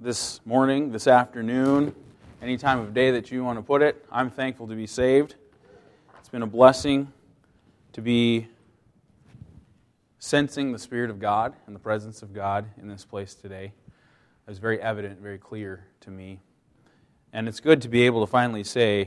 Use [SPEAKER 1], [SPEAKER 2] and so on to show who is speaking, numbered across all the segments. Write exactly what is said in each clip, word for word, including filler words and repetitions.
[SPEAKER 1] this morning, this afternoon, any time of day that you want to put it. I'm thankful to be saved. It's been a blessing to be sensing the Spirit of God and the presence of God in this place today. It was very evident, very clear to me. And it's good to be able to finally say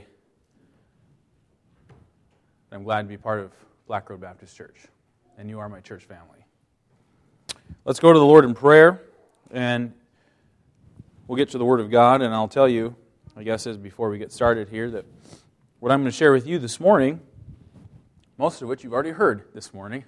[SPEAKER 1] that I'm glad to be part of Black Road Baptist Church, and you are my church family. Let's go to the Lord in prayer, and we'll get to the Word of God, and I'll tell you, I guess as before we get started here, that what I'm going to share with you this morning, most of which you've already heard this morning.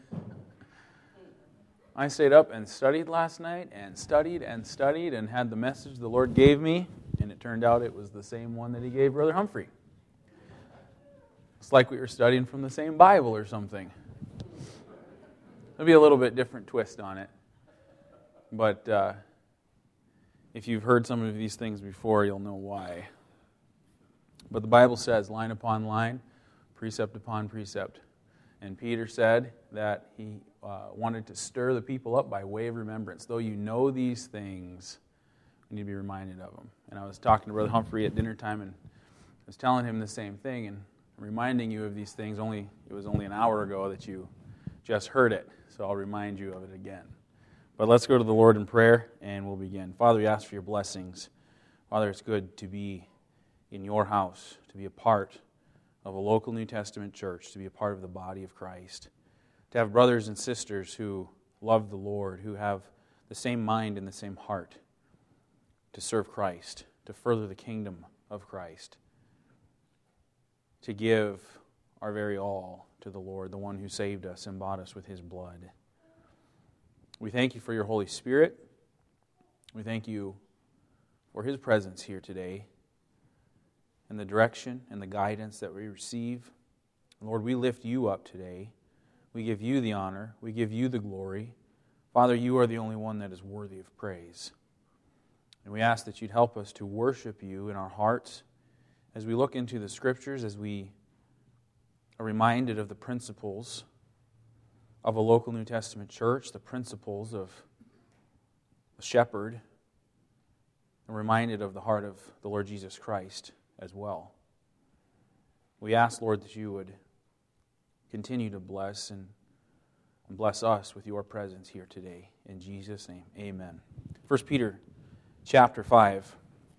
[SPEAKER 1] I stayed up and studied last night, and studied and studied, and had the message the Lord gave me, and it turned out it was the same one that He gave Brother Humphrey. It's like we were studying from the same Bible or something. There'll be a little bit different twist on it. But uh, if you've heard some of these things before, you'll know why. But the Bible says, line upon line, precept upon precept. And Peter said that he uh, wanted to stir the people up by way of remembrance. Though you know these things, you need to be reminded of them. And I was talking to Brother Humphrey at dinner time, and I was telling him the same thing, and reminding you of these things. Only it was only an hour ago that you just heard it, so I'll remind you of it again. But let's go to the Lord in prayer, and we'll begin. Father, we ask for your blessings. Father, it's good to be in your house, to be a part of a local New Testament church, to be a part of the body of Christ, to have brothers and sisters who love the Lord, who have the same mind and the same heart to serve Christ, to further the kingdom of Christ, to give our very all to the Lord, the one who saved us and bought us with His blood. We thank you for your Holy Spirit. We thank you for His presence here today and the direction and the guidance that we receive. Lord, we lift you up today. We give you the honor. We give you the glory. Father, you are the only one that is worthy of praise. And we ask that you'd help us to worship you in our hearts as we look into the Scriptures, as we are reminded of the principles of a local New Testament church, the principles of a shepherd, and reminded of the heart of the Lord Jesus Christ as well. We ask, Lord, that you would continue to bless and, and bless us with your presence here today. In Jesus' name, amen. First Peter chapter five,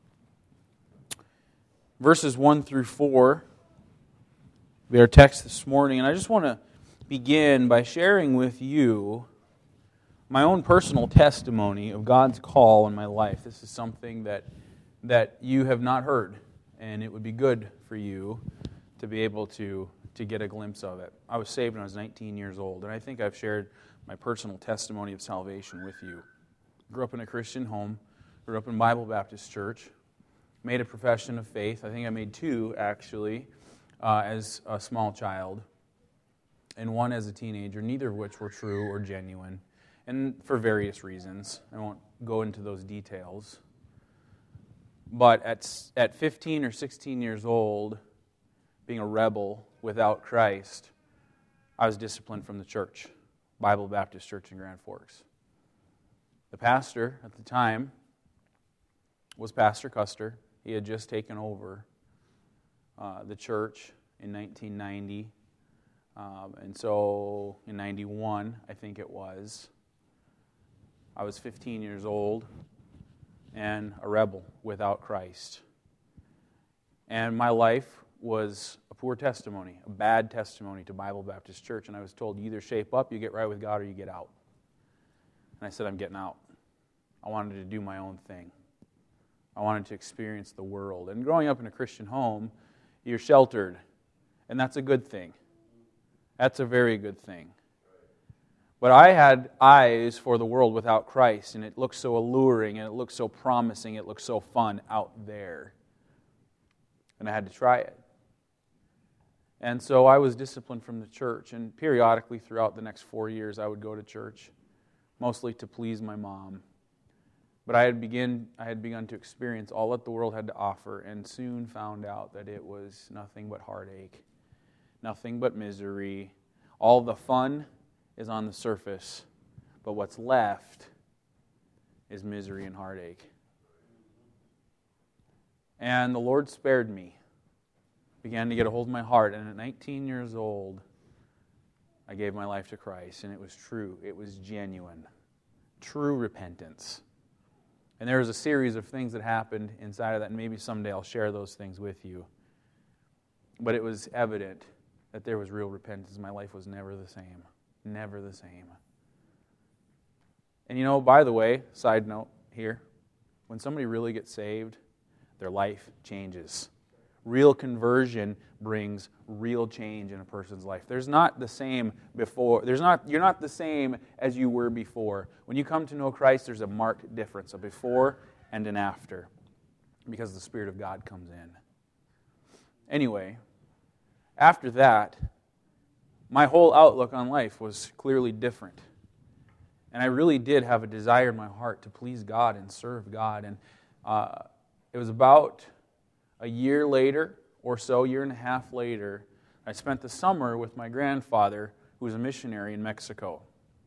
[SPEAKER 1] verses one through four, be our text this morning, and I just want to begin by sharing with you my own personal testimony of God's call in my life. This is something that that you have not heard, and it would be good for you to be able to, to get a glimpse of it. I was saved when I was nineteen years old, and I think I've shared my personal testimony of salvation with you. Grew up in a Christian home, grew up in Bible Baptist Church, made a profession of faith. I think I made two, actually, uh, as a small child, and one as a teenager, neither of which were true or genuine, and for various reasons. I won't go into those details. But at at fifteen or sixteen years old, being a rebel without Christ, I was disciplined from the church, Bible Baptist Church in Grand Forks. The pastor at the time was Pastor Custer. He had just taken over uh, the church in nineteen ninety. Um, and so in ninety-one, I think it was, I was fifteen years old and a rebel without Christ. And my life was a poor testimony, a bad testimony to Bible Baptist Church. And I was told, you either shape up, you get right with God, or you get out. And I said, I'm getting out. I wanted to do my own thing. I wanted to experience the world. And growing up in a Christian home, you're sheltered. And that's a good thing. That's a very good thing. But I had eyes for the world without Christ, and it looked so alluring, and it looked so promising, it looked so fun out there. And I had to try it. And so I was disciplined from the church, and periodically throughout the next four years I would go to church, mostly to please my mom. But I had begin I had begun to experience all that the world had to offer, and soon found out that it was nothing but heartache, nothing but misery. All the fun is on the surface, but what's left is misery and heartache. And the Lord spared me, began to get a hold of my heart, and at nineteen years old, I gave my life to Christ, and it was true. It was genuine. True repentance. And there was a series of things that happened inside of that, and maybe someday I'll share those things with you. But it was evident that there was real repentance. My life was never the same. Never the same. And you know, by the way, side note here, when somebody really gets saved, their life changes. Real conversion brings real change in a person's life. There's not the same before. There's not. You're not the same as you were before. When you come to know Christ, there's a marked difference, a before and an after, because the Spirit of God comes in. Anyway, after that, my whole outlook on life was clearly different. And I really did have a desire in my heart to please God and serve God. And uh, it was about a year later or so, year and a half later, I spent the summer with my grandfather, who was a missionary in Mexico.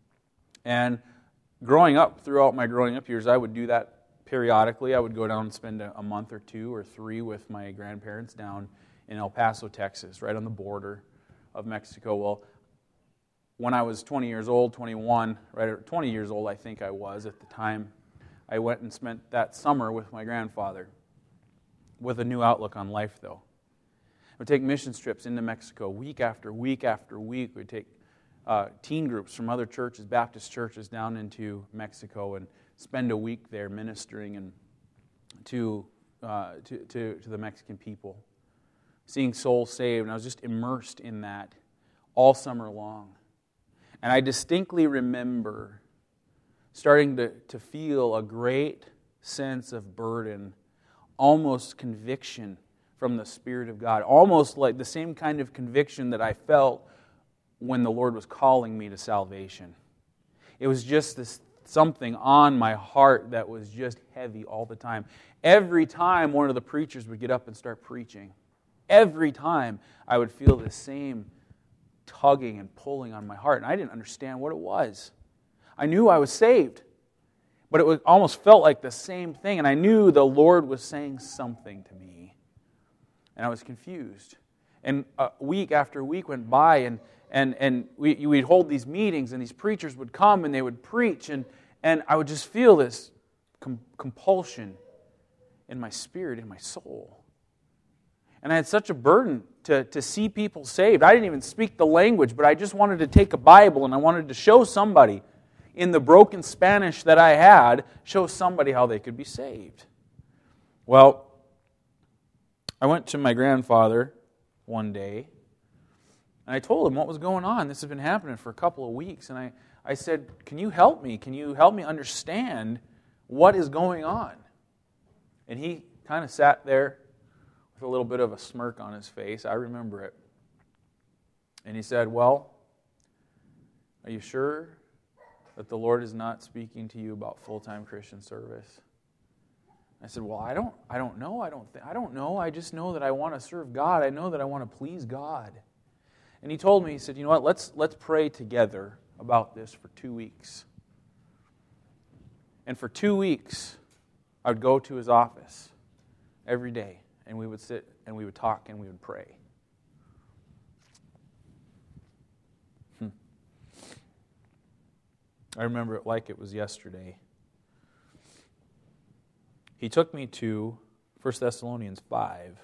[SPEAKER 1] And growing up, throughout my growing up years, I would do that periodically. I would go down and spend a, a month or two or three with my grandparents down in El Paso, Texas, right on the border of Mexico. Well, when I was twenty years old, twenty-one, right, or twenty years old I think I was at the time, I went and spent that summer with my grandfather, with a new outlook on life, though. I would take mission trips into Mexico week after week after week. We'd take uh, teen groups from other churches, Baptist churches, down into Mexico and spend a week there ministering and to, uh, to, to, to the Mexican people, seeing souls saved. And I was just immersed in that all summer long. And I distinctly remember starting to, to feel a great sense of burden, almost conviction from the Spirit of God, almost like the same kind of conviction that I felt when the Lord was calling me to salvation. It was just this something on my heart that was just heavy all the time. Every time one of the preachers would get up and start preaching, every time I would feel the same tugging and pulling on my heart, and I didn't understand what it was. I knew I was saved, but it was, almost felt like the same thing, and I knew the Lord was saying something to me, and I was confused. And a week after week went by, and and and we, we'd hold these meetings, and these preachers would come, and they would preach, and, and I would just feel this com- compulsion in my spirit, in my soul. And I had such a burden to, to see people saved. I didn't even speak the language, but I just wanted to take a Bible, and I wanted to show somebody in the broken Spanish that I had, show somebody how they could be saved. Well, I went to my grandfather one day, and I told him what was going on. This had been happening for a couple of weeks, and I, I said, can you help me? Can you help me understand what is going on? And he kind of sat there with a little bit of a smirk on his face. I remember it. And he said, well, are you sure that the Lord is not speaking to you about full-time Christian service? I said, well, I don't I don't know. I don't th- I don't know. I just know that I want to serve God. I know that I want to please God. And he told me, he said, you know what, let's let's pray together about this for two weeks. And for two weeks, I would go to his office every day, and we would sit and we would talk and we would pray. Hmm. I remember it like it was yesterday. He took me to First Thessalonians five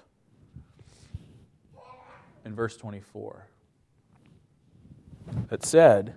[SPEAKER 1] in verse twenty-four. It said,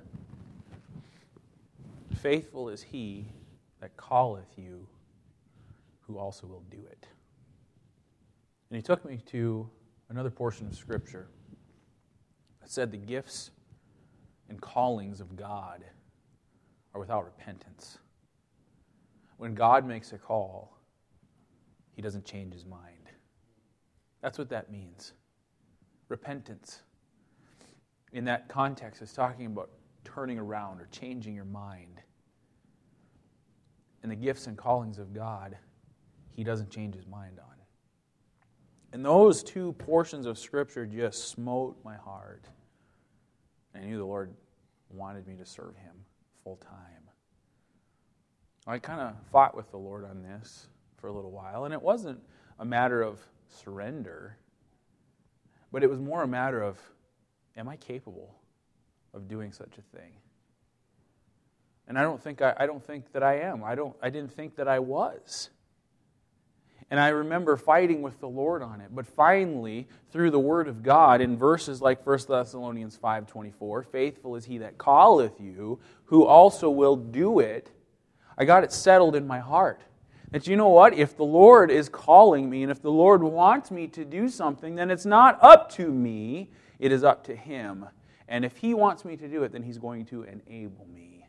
[SPEAKER 1] faithful is he that calleth you, who also will do it. And he took me to another portion of Scripture that said the gifts and callings of God are without repentance. When God makes a call, He doesn't change His mind. That's what that means. Repentance. In that context, is talking about turning around or changing your mind. And the gifts and callings of God, He doesn't change His mind on. And those two portions of Scripture just smote my heart. I knew the Lord wanted me to serve Him full time. I kind of fought with the Lord on this for a little while, and it wasn't a matter of surrender, but it was more a matter of, am I capable of doing such a thing? And I don't think I, I don't think that I am. I don't I didn't think that I was. And I remember fighting with the Lord on it. But finally, through the Word of God, in verses like First Thessalonians five twenty-four, faithful is he that calleth you, who also will do it, I got it settled in my heart. That you know what? If the Lord is calling me, and if the Lord wants me to do something, then it's not up to me, it is up to Him. And if He wants me to do it, then He's going to enable me.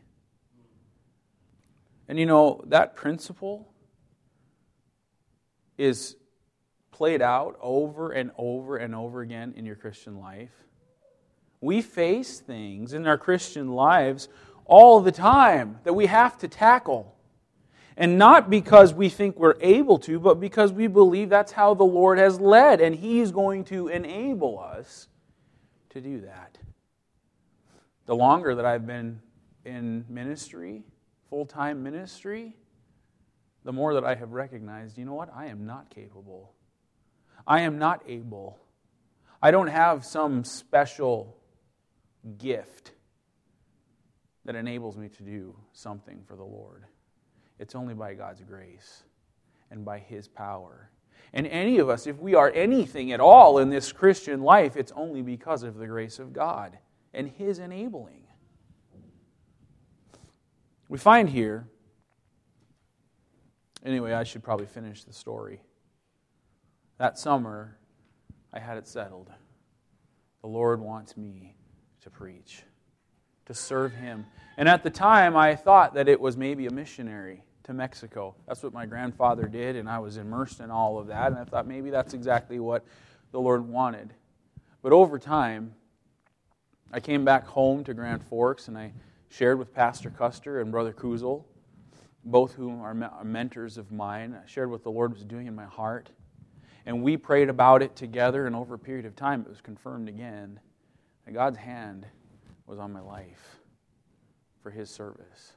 [SPEAKER 1] And you know, that principle is played out over and over and over again in your Christian life. We face things in our Christian lives all the time that we have to tackle. And not because we think we're able to, but because we believe that's how the Lord has led, and He's going to enable us to do that. The longer that I've been in ministry, full-time ministry, the more that I have recognized, you know what? I am not capable. I am not able. I don't have some special gift that enables me to do something for the Lord. It's only by God's grace and by His power. And any of us, if we are anything at all in this Christian life, it's only because of the grace of God and His enabling. We find here, anyway, I should probably finish the story. That summer, I had it settled. The Lord wants me to preach, to serve Him. And at the time, I thought that it was maybe a missionary to Mexico. That's what my grandfather did, and I was immersed in all of that, and I thought maybe that's exactly what the Lord wanted. But over time, I came back home to Grand Forks, and I shared with Pastor Custer and Brother Kuzel, both whom are mentors of mine. I shared what the Lord was doing in my heart. And we prayed about it together, and over a period of time it was confirmed again that God's hand was on my life for His service.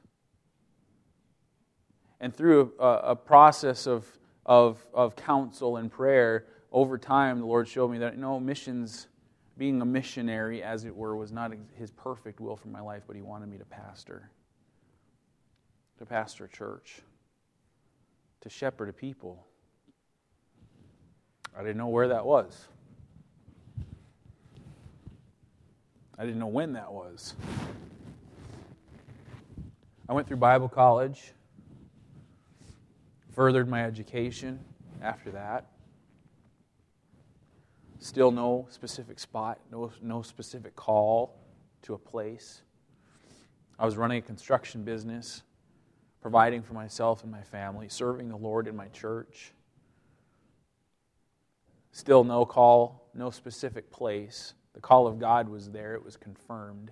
[SPEAKER 1] And through a, a process of, of, of counsel and prayer, over time the Lord showed me that, you know, missions, being a missionary, as it were, was not His perfect will for my life, but He wanted me to pastor. To pastor a church. To shepherd a people. I didn't know where that was. I didn't know when that was. I went through Bible college, furthered my education after that. Still no specific spot, no, no specific call to a place. I was running a construction business, providing for myself and my family, serving the Lord in my church. Still no call, no specific place. The call of God was there. It was confirmed.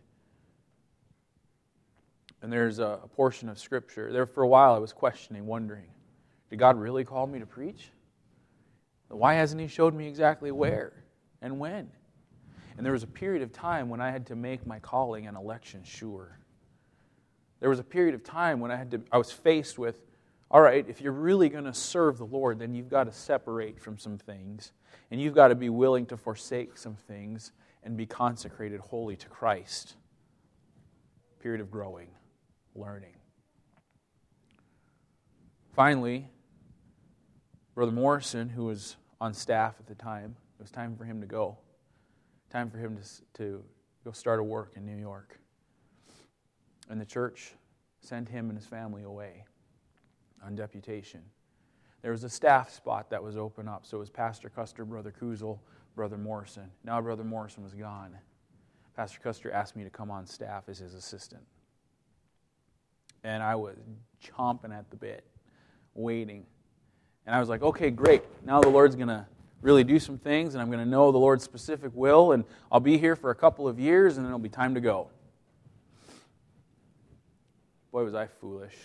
[SPEAKER 1] And there's a, a portion of Scripture. There for a while I was questioning, wondering, did God really call me to preach? Why hasn't He showed me exactly where and when? And there was a period of time when I had to make my calling and election sure. There was a period of time when I had to. I was faced with, all right, if you're really going to serve the Lord, then you've got to separate from some things. And you've got to be willing to forsake some things and be consecrated wholly to Christ. Period of growing, learning. Finally, Brother Morrison, who was on staff at the time, it was time for him to go. Time for him to, to go start a work in New York. And the church sent him and his family away on deputation. There was a staff spot that was open up, so it was Pastor Custer, Brother Kuzel, Brother Morrison. Now Brother Morrison was gone. Pastor Custer asked me to come on staff as his assistant. And I was chomping at the bit, waiting. And I was like, okay, great. Now the Lord's going to really do some things, and I'm going to know the Lord's specific will, and I'll be here for a couple of years, and then it'll be time to go. Boy, was I foolish.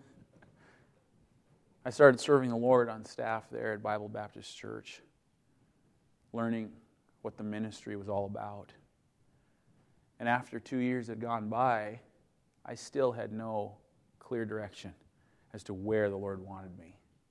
[SPEAKER 1] I started serving the Lord on staff there at Bible Baptist Church, learning what the ministry was all about. And after two years had gone by, I still had no clear direction as to where the Lord wanted me.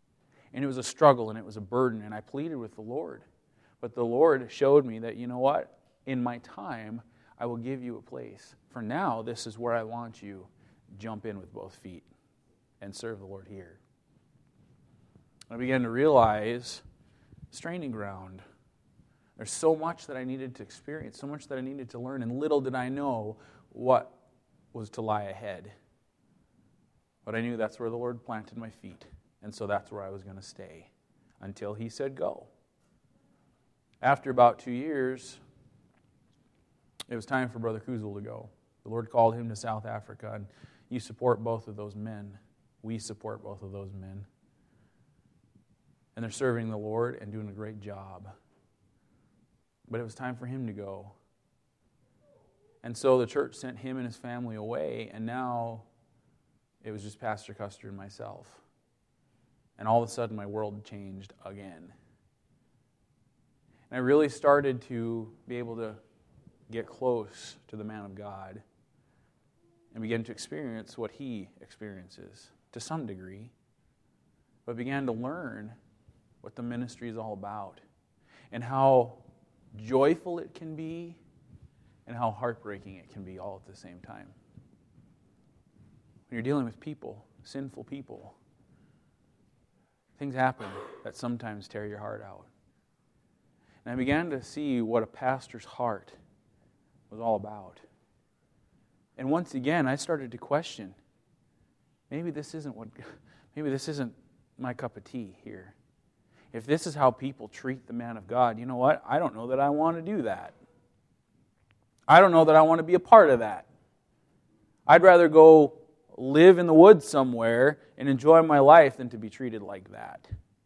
[SPEAKER 1] And it was a struggle and it was a burden, and I pleaded with the Lord. But the Lord showed me that, you know what? In my time, I will give you a place. For now, this is where I want you. Jump in with both feet and serve the Lord here. I began to realize, straining ground. There's so much that I needed to experience, so much that I needed to learn, and little did I know what was to lie ahead. But I knew that's where the Lord planted my feet, and so that's where I was going to stay until He said go. After about two years, it was time for Brother Kuzel to go. The Lord called him to South Africa, and you support both of those men. We support both of those men. And they're serving the Lord and doing a great job. But it was time for him to go. And so the church sent him and his family away, and now it was just Pastor Custer and myself. And all of a sudden my world changed again. And I really started to be able to get close to the man of God and begin to experience what he experiences to some degree, but began to learn what the ministry is all about and how joyful it can be and how heartbreaking it can be all at the same time. When you're dealing with people, sinful people, things happen that sometimes tear your heart out. And I began to see what a pastor's heart was all about. And once again, I started to question, maybe this isn't what, maybe this isn't my cup of tea here. If this is how people treat the man of God, you know what? I don't know that I want to do that. I don't know that I want to be a part of that. I'd rather go live in the woods somewhere and enjoy my life than to be treated like that.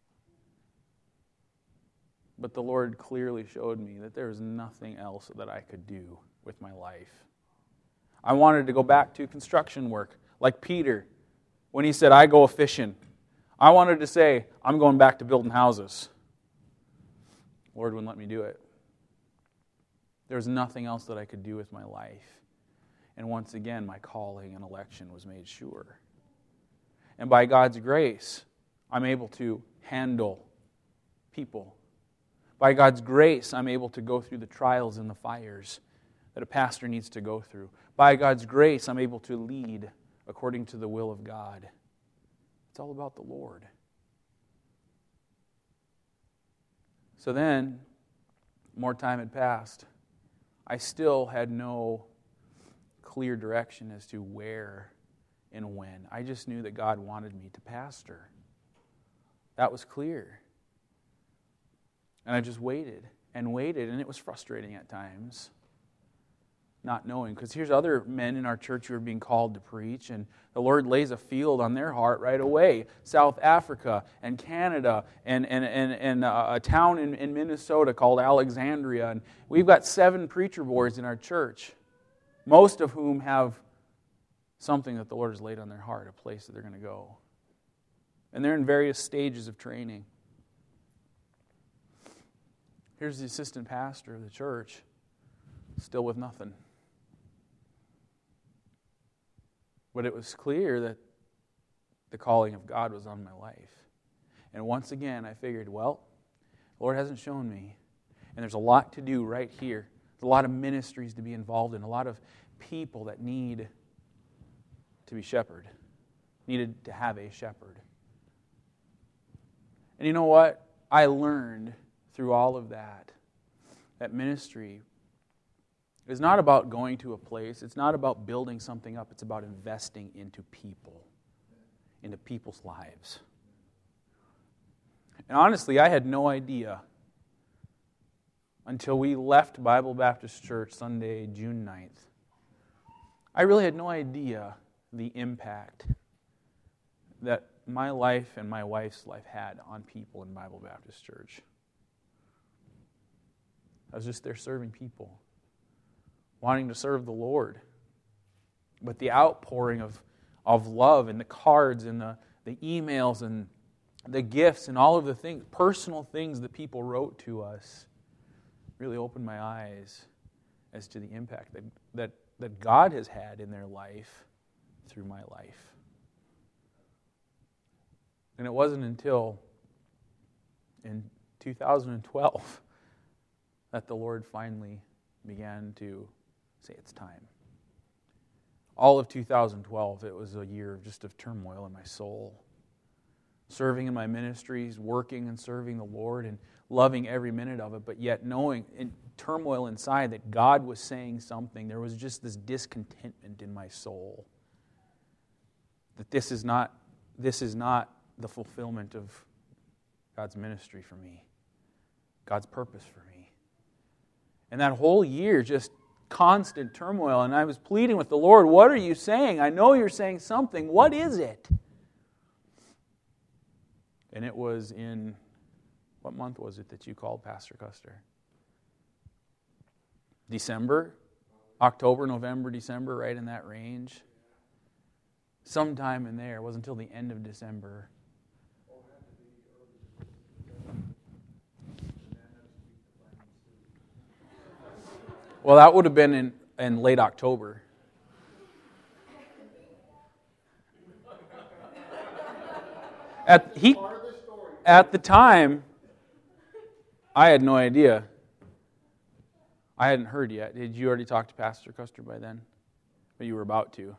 [SPEAKER 1] But the Lord clearly showed me that there was nothing else that I could do with my life. I wanted to go back to construction work, like Peter, when he said, I go a-fishing. I wanted to say, I'm going back to building houses. The Lord wouldn't let me do it. There was nothing else that I could do with my life. And once again, my calling and election was made sure. And by God's grace, I'm able to handle people. By God's grace, I'm able to go through the trials and the fires that a pastor needs to go through. By God's grace, I'm able to lead according to the will of God. It's all about the Lord. So then, more time had passed. I still had no clear direction as to where and when. I just knew that God wanted me to pastor. That was clear. And I just waited and waited, and it was frustrating at times, not knowing. Because here's other men in our church who are being called to preach, and the Lord lays a field on their heart right away. South Africa and Canada and, and, and, and a town in, in Minnesota called Alexandria. And we've got seven preacher boards in our church, most of whom have something that the Lord has laid on their heart, a place that they're going to go. And they're in various stages of training. Here's the assistant pastor of the church, still with nothing. But it was clear that the calling of God was on my life. And once again, I figured, well, the Lord hasn't shown me. And there's a lot to do right here. There's a lot of ministries to be involved in, a lot of people that need to be shepherded, needed to have a shepherd. And you know what? I learned through all of that, that ministry is not about going to a place. It's not about building something up. It's about investing into people, into people's lives. And honestly, I had no idea until we left Bible Baptist Church Sunday, June ninth. I really had no idea the impact that my life and my wife's life had on people in Bible Baptist Church. I was just there serving people, wanting to serve the Lord. But the outpouring of, of love and the cards and the, the emails and the gifts and all of the things, personal things that people wrote to us, really opened my eyes as to the impact that, that, that God has had in their life through my life. And it wasn't until in two thousand twelve that the Lord finally began to say it's time. All of two thousand twelve, it was a year of just of turmoil in my soul. Serving in my ministries, working and serving the Lord and loving every minute of it, but yet knowing in turmoil inside that God was saying something. There was just this discontentment in my soul. That this is not, this is not the fulfillment of God's ministry for me. God's purpose for me. And that whole year, just constant turmoil. And I was pleading with the Lord, what are you saying? I know you're saying something. What is it? And it was in, what month was it that you called, Pastor Custer? December? October, November, December, right in that range. Sometime in there. It wasn't until the end of December. Well, that would have been in, in late October. At he, at the time, I had no idea. I hadn't heard yet. Did you already talk to Pastor Custer by then? But you were about to.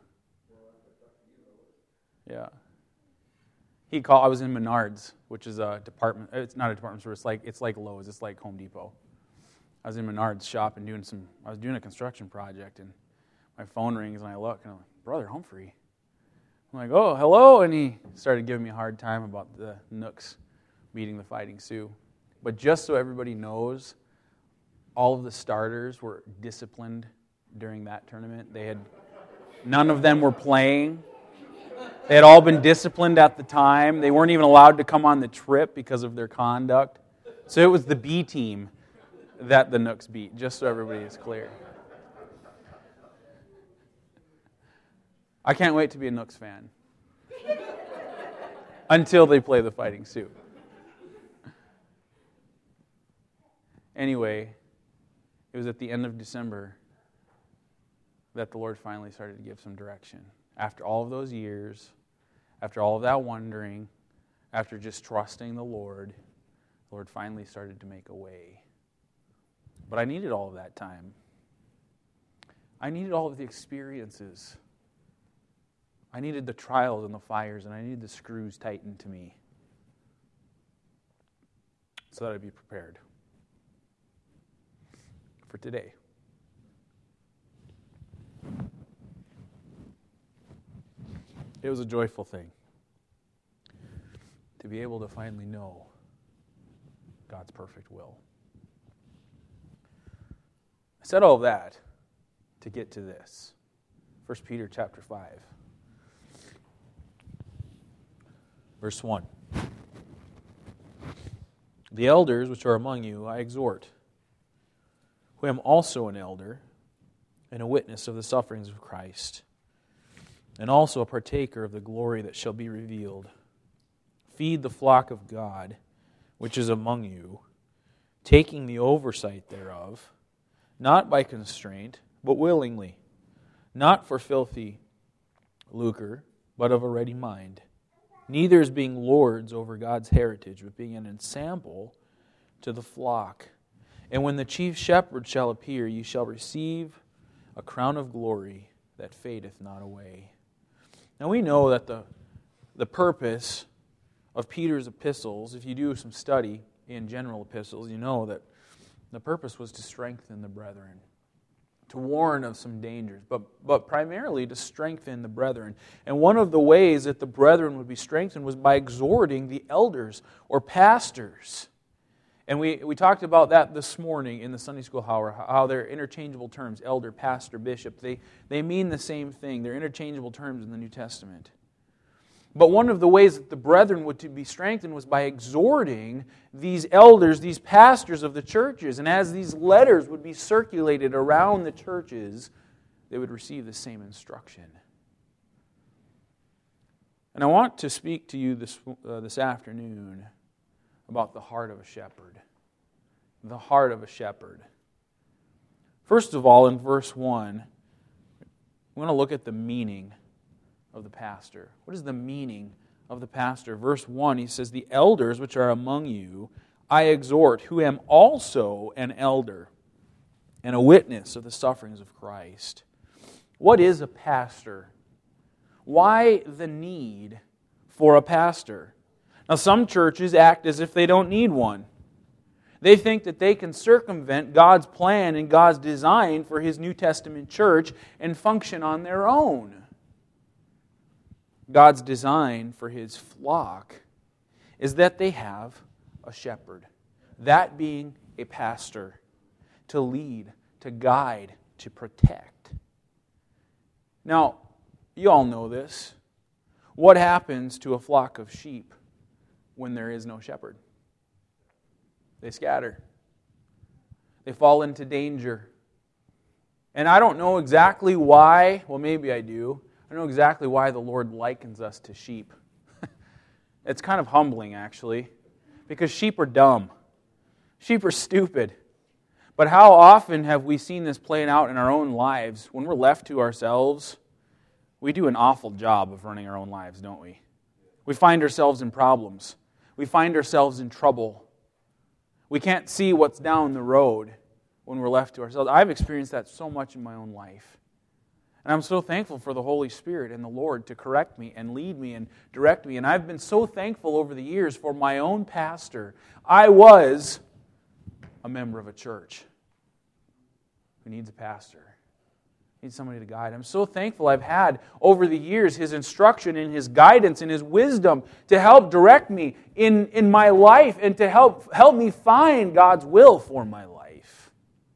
[SPEAKER 1] Yeah. He called. I was in Menards, which is a department. It's not a department store. It's like it's like Lowe's. It's like Home Depot. I was in Menards shop and doing some. I was doing a construction project, and my phone rings, and I look, and I'm like, Brother Humphrey. I'm like, oh, hello, and he started giving me a hard time about the Nooks beating the Fighting Sioux. But just so everybody knows, all of the starters were disciplined during that tournament. They had none of them were playing. They had all been disciplined at the time. They weren't even allowed to come on the trip because of their conduct. So it was the B team that the Nooks beat, just so everybody is clear. I can't wait to be a Nooks fan until they play the Fighting Sioux. Anyway, it was at the end of December that the Lord finally started to give some direction. After all of those years, after all of that wondering, after just trusting the Lord, the Lord finally started to make a way. But I needed all of that time. I needed all of the experiences. I needed the trials and the fires, and I needed the screws tightened to me so that I'd be prepared for today. It was a joyful thing to be able to finally know God's perfect will. I said all of that to get to this. First Peter chapter five. Verse one. The elders which are among you I exhort, who am also an elder and a witness of the sufferings of Christ, and also a partaker of the glory that shall be revealed. Feed the flock of God, which is among you, taking the oversight thereof, not by constraint, but willingly, not for filthy lucre, but of a ready mind, neither as being lords over God's heritage, but being an ensample to the flock. And when the chief shepherd shall appear, ye shall receive a crown of glory that fadeth not away. Now we know that the, the purpose of Peter's epistles, if you do some study in general epistles, you know that the purpose was to strengthen the brethren, to warn of some dangers, but, but primarily to strengthen the brethren. And one of the ways that the brethren would be strengthened was by exhorting the elders or pastors. And we, we talked about that this morning in the Sunday school hour, how they're interchangeable terms, elder, pastor, bishop. They, they mean the same thing. They're interchangeable terms in the New Testament. But one of the ways that the brethren would be strengthened was by exhorting these elders, these pastors of the churches. And as these letters would be circulated around the churches, they would receive the same instruction. And I want to speak to you this, uh, this afternoon about the heart of a shepherd. The heart of a shepherd. First of all, in verse one, we're going to look at the meaning of the pastor. What is the meaning of the pastor? Verse one, he says, the elders which are among you, I exhort, who am also an elder and a witness of the sufferings of Christ. What is a pastor? Why the need for a pastor? Now, some churches act as if they don't need one. They think that they can circumvent God's plan and God's design for His New Testament church and function on their own. God's design for His flock is that they have a shepherd, that being a pastor, to lead, to guide, to protect. Now, you all know this. What happens to a flock of sheep when there is no shepherd? They scatter. They fall into danger. And I don't know exactly why, well maybe I do, I don't know exactly why the Lord likens us to sheep. It's kind of humbling actually, because sheep are dumb. Sheep are stupid. But how often have we seen this playing out in our own lives? When we're left to ourselves, we do an awful job of running our own lives, don't we? We find ourselves in problems. We find ourselves in trouble. We can't see what's down the road when we're left to ourselves. I've experienced that so much in my own life. And I'm so thankful for the Holy Spirit and the Lord to correct me and lead me and direct me. And I've been so thankful over the years for my own pastor. I was a member of a church who needs a pastor. Needs somebody to guide. I'm so thankful I've had over the years His instruction and His guidance and His wisdom to help direct me in, in my life and to help, help me find God's will for my life.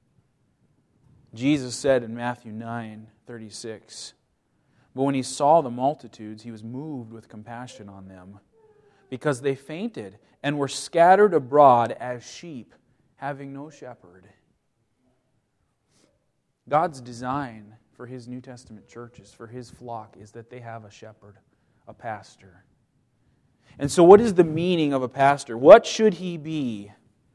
[SPEAKER 1] Jesus said in Matthew nine thirty-six, but when He saw the multitudes, He was moved with compassion on them, because they fainted and were scattered abroad as sheep, having no shepherd. God's design for His New Testament churches, for His flock, is that they have a shepherd, a pastor. And so what is the meaning of a pastor? What should he be?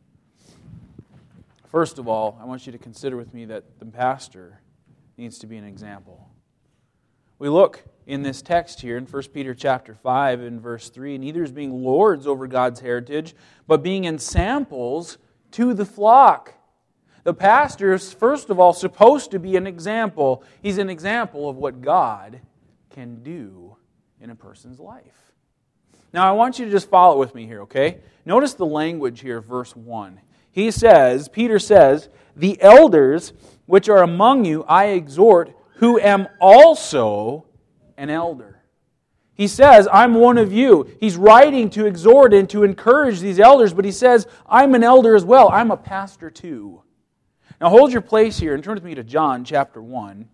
[SPEAKER 1] First of all, I want you to consider with me that the pastor needs to be an example. We look in this text here in First Peter chapter five and verse three, neither as being lords over God's heritage, but being ensamples to the flock. The pastor is, first of all, supposed to be an example. He's an example of what God can do in a person's life. Now, I want you to just follow with me here, okay? Notice the language here, verse one. He says, Peter says, the elders which are among you I exhort, who am also an elder. He says, I'm one of you. He's writing to exhort and to encourage these elders, but he says, I'm an elder as well. I'm a pastor too. Now hold your place here and turn with me to John chapter one.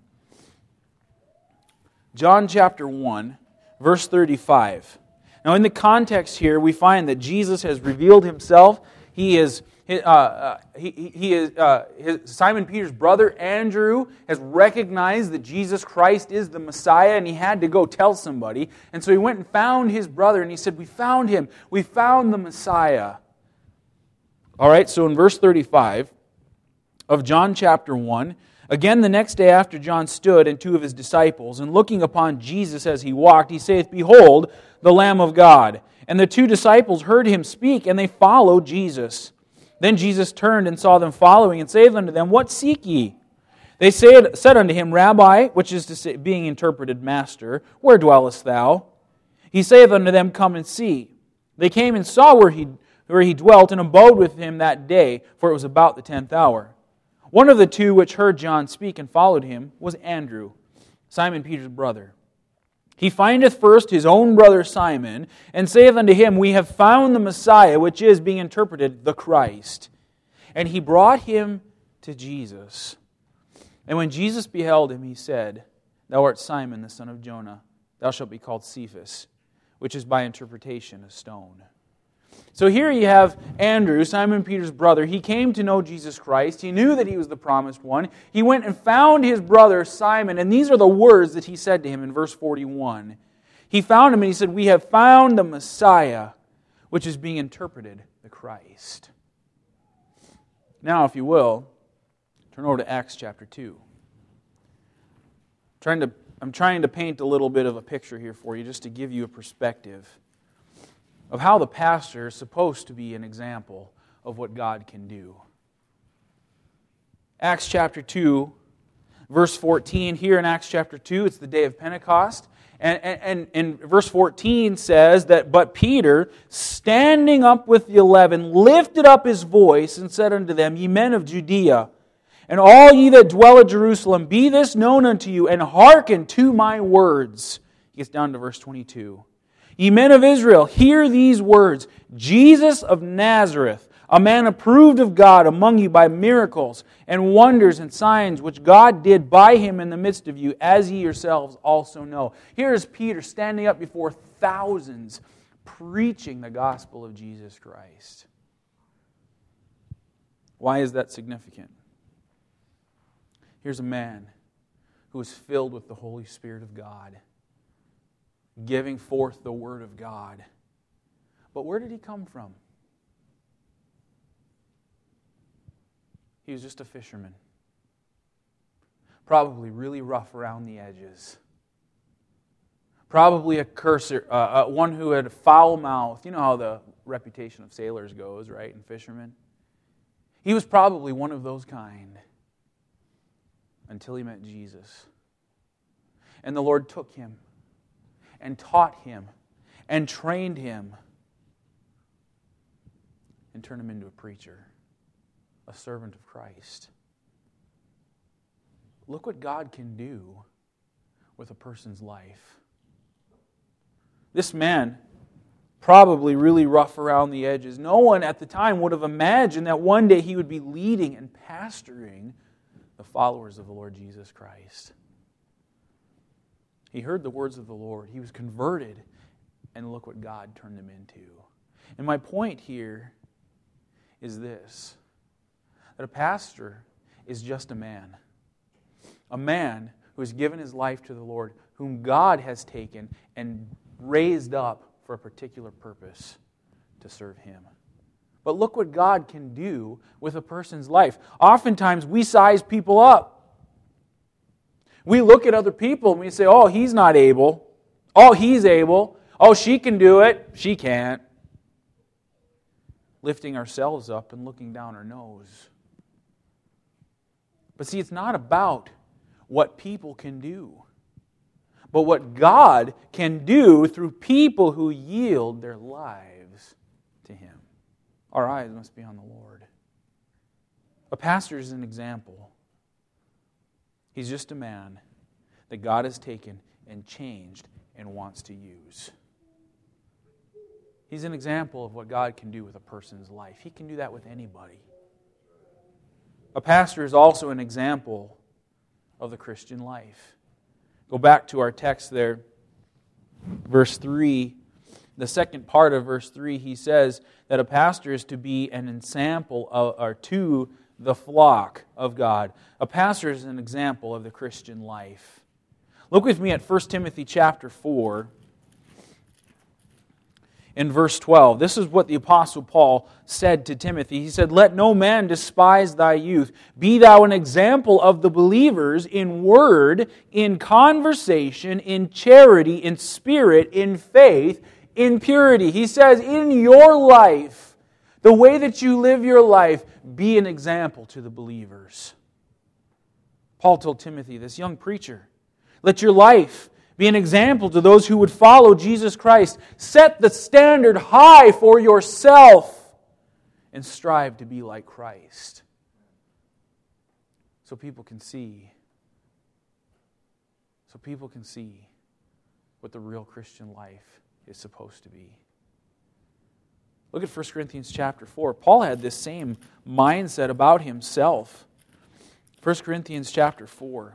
[SPEAKER 1] John chapter one, verse thirty-five. Now in the context here, we find that Jesus has revealed Himself. He is uh, uh, he, he is uh, his, Simon Peter's brother Andrew has recognized that Jesus Christ is the Messiah, and he had to go tell somebody. And so he went and found his brother, and he said, "We found him. We found the Messiah." All right. So in verse thirty-five of John chapter one, again the next day after John stood and two of his disciples, and looking upon Jesus as he walked, he saith, "Behold, the Lamb of God." And the two disciples heard him speak, and they followed Jesus. Then Jesus turned and saw them following, and saith unto them, What seek ye? They said, said unto him, Rabbi, which is to say, being interpreted, Master, where dwellest thou? He saith unto them, Come and see. They came and saw where he, where he dwelt, and abode with him that day, for it was about the tenth hour. One of the two which heard John speak and followed him was Andrew, Simon Peter's brother. He findeth first his own brother Simon, and saith unto him, We have found the Messiah, which is, being interpreted, the Christ. And he brought him to Jesus. And when Jesus beheld him, he said, Thou art Simon, the son of Jonah. Thou shalt be called Cephas, which is by interpretation a stone. So here you have Andrew, Simon Peter's brother. He came to know Jesus Christ. He knew that he was the promised one. He went and found his brother Simon, and these are the words that he said to him in verse forty-one. He found him and he said, We have found the Messiah, which is being interpreted, the Christ. Now, if you will, turn over to Acts chapter two. I'm trying to, I'm trying to paint a little bit of a picture here for you, just to give you a perspective of how the pastor is supposed to be an example of what God can do. Acts chapter two, verse fourteen. Here in Acts chapter two, it's the day of Pentecost. And, and, and verse fourteen says that, "But Peter, standing up with the eleven, lifted up his voice and said unto them, Ye men of Judea, and all ye that dwell at Jerusalem, be this known unto you, and hearken to my words." He gets down to verse twenty-two. "Ye men of Israel, hear these words. Jesus of Nazareth, a man approved of God among you by miracles and wonders and signs which God did by Him in the midst of you, as ye yourselves also know." Here is Peter standing up before thousands, preaching the gospel of Jesus Christ. Why is that significant? Here's a man who was filled with the Holy Spirit of God, giving forth the Word of God. But where did he come from? He was just a fisherman. Probably really rough around the edges. Probably a curser, uh, uh, one who had a foul mouth. You know how the reputation of sailors goes, right, and fishermen? He was probably one of those kind until he met Jesus. And the Lord took him and taught him and trained him and turned him into a preacher, a servant of Christ. Look what God can do with a person's life. This man, probably really rough around the edges. No one at the time would have imagined that one day he would be leading and pastoring the followers of the Lord Jesus Christ. He heard the words of the Lord. He was converted, and look what God turned him into. And my point here is this: that a pastor is just a man. A man who has given his life to the Lord, whom God has taken and raised up for a particular purpose to serve Him. But look what God can do with a person's life. Oftentimes we size people up. We look at other people and we say, oh, he's not able. Oh, he's able. Oh, she can do it. She can't. Lifting ourselves up and looking down our nose. But see, it's not about what people can do, but what God can do through people who yield their lives to Him. Our eyes must be on the Lord. A pastor is an example. He's just a man that God has taken and changed and wants to use. He's an example of what God can do with a person's life. He can do that with anybody. A pastor is also an example of the Christian life. Go back to our text there, verse three. The second part of verse three, he says that a pastor is to be an example of, or to the flock of God. A pastor is an example of the Christian life. Look with me at First Timothy chapter four. In verse twelve, this is what the Apostle Paul said to Timothy. He said, "Let no man despise thy youth. Be thou an example of the believers in word, in conversation, in charity, in spirit, in faith, in purity." He says, in your life, the way that you live your life, be an example to the believers. Paul told Timothy, this young preacher, let your life be an example to those who would follow Jesus Christ. Set the standard high for yourself and strive to be like Christ. So people can see. So people can see what the real Christian life is supposed to be. Look at First Corinthians chapter four. Paul had this same mindset about himself. First Corinthians chapter four.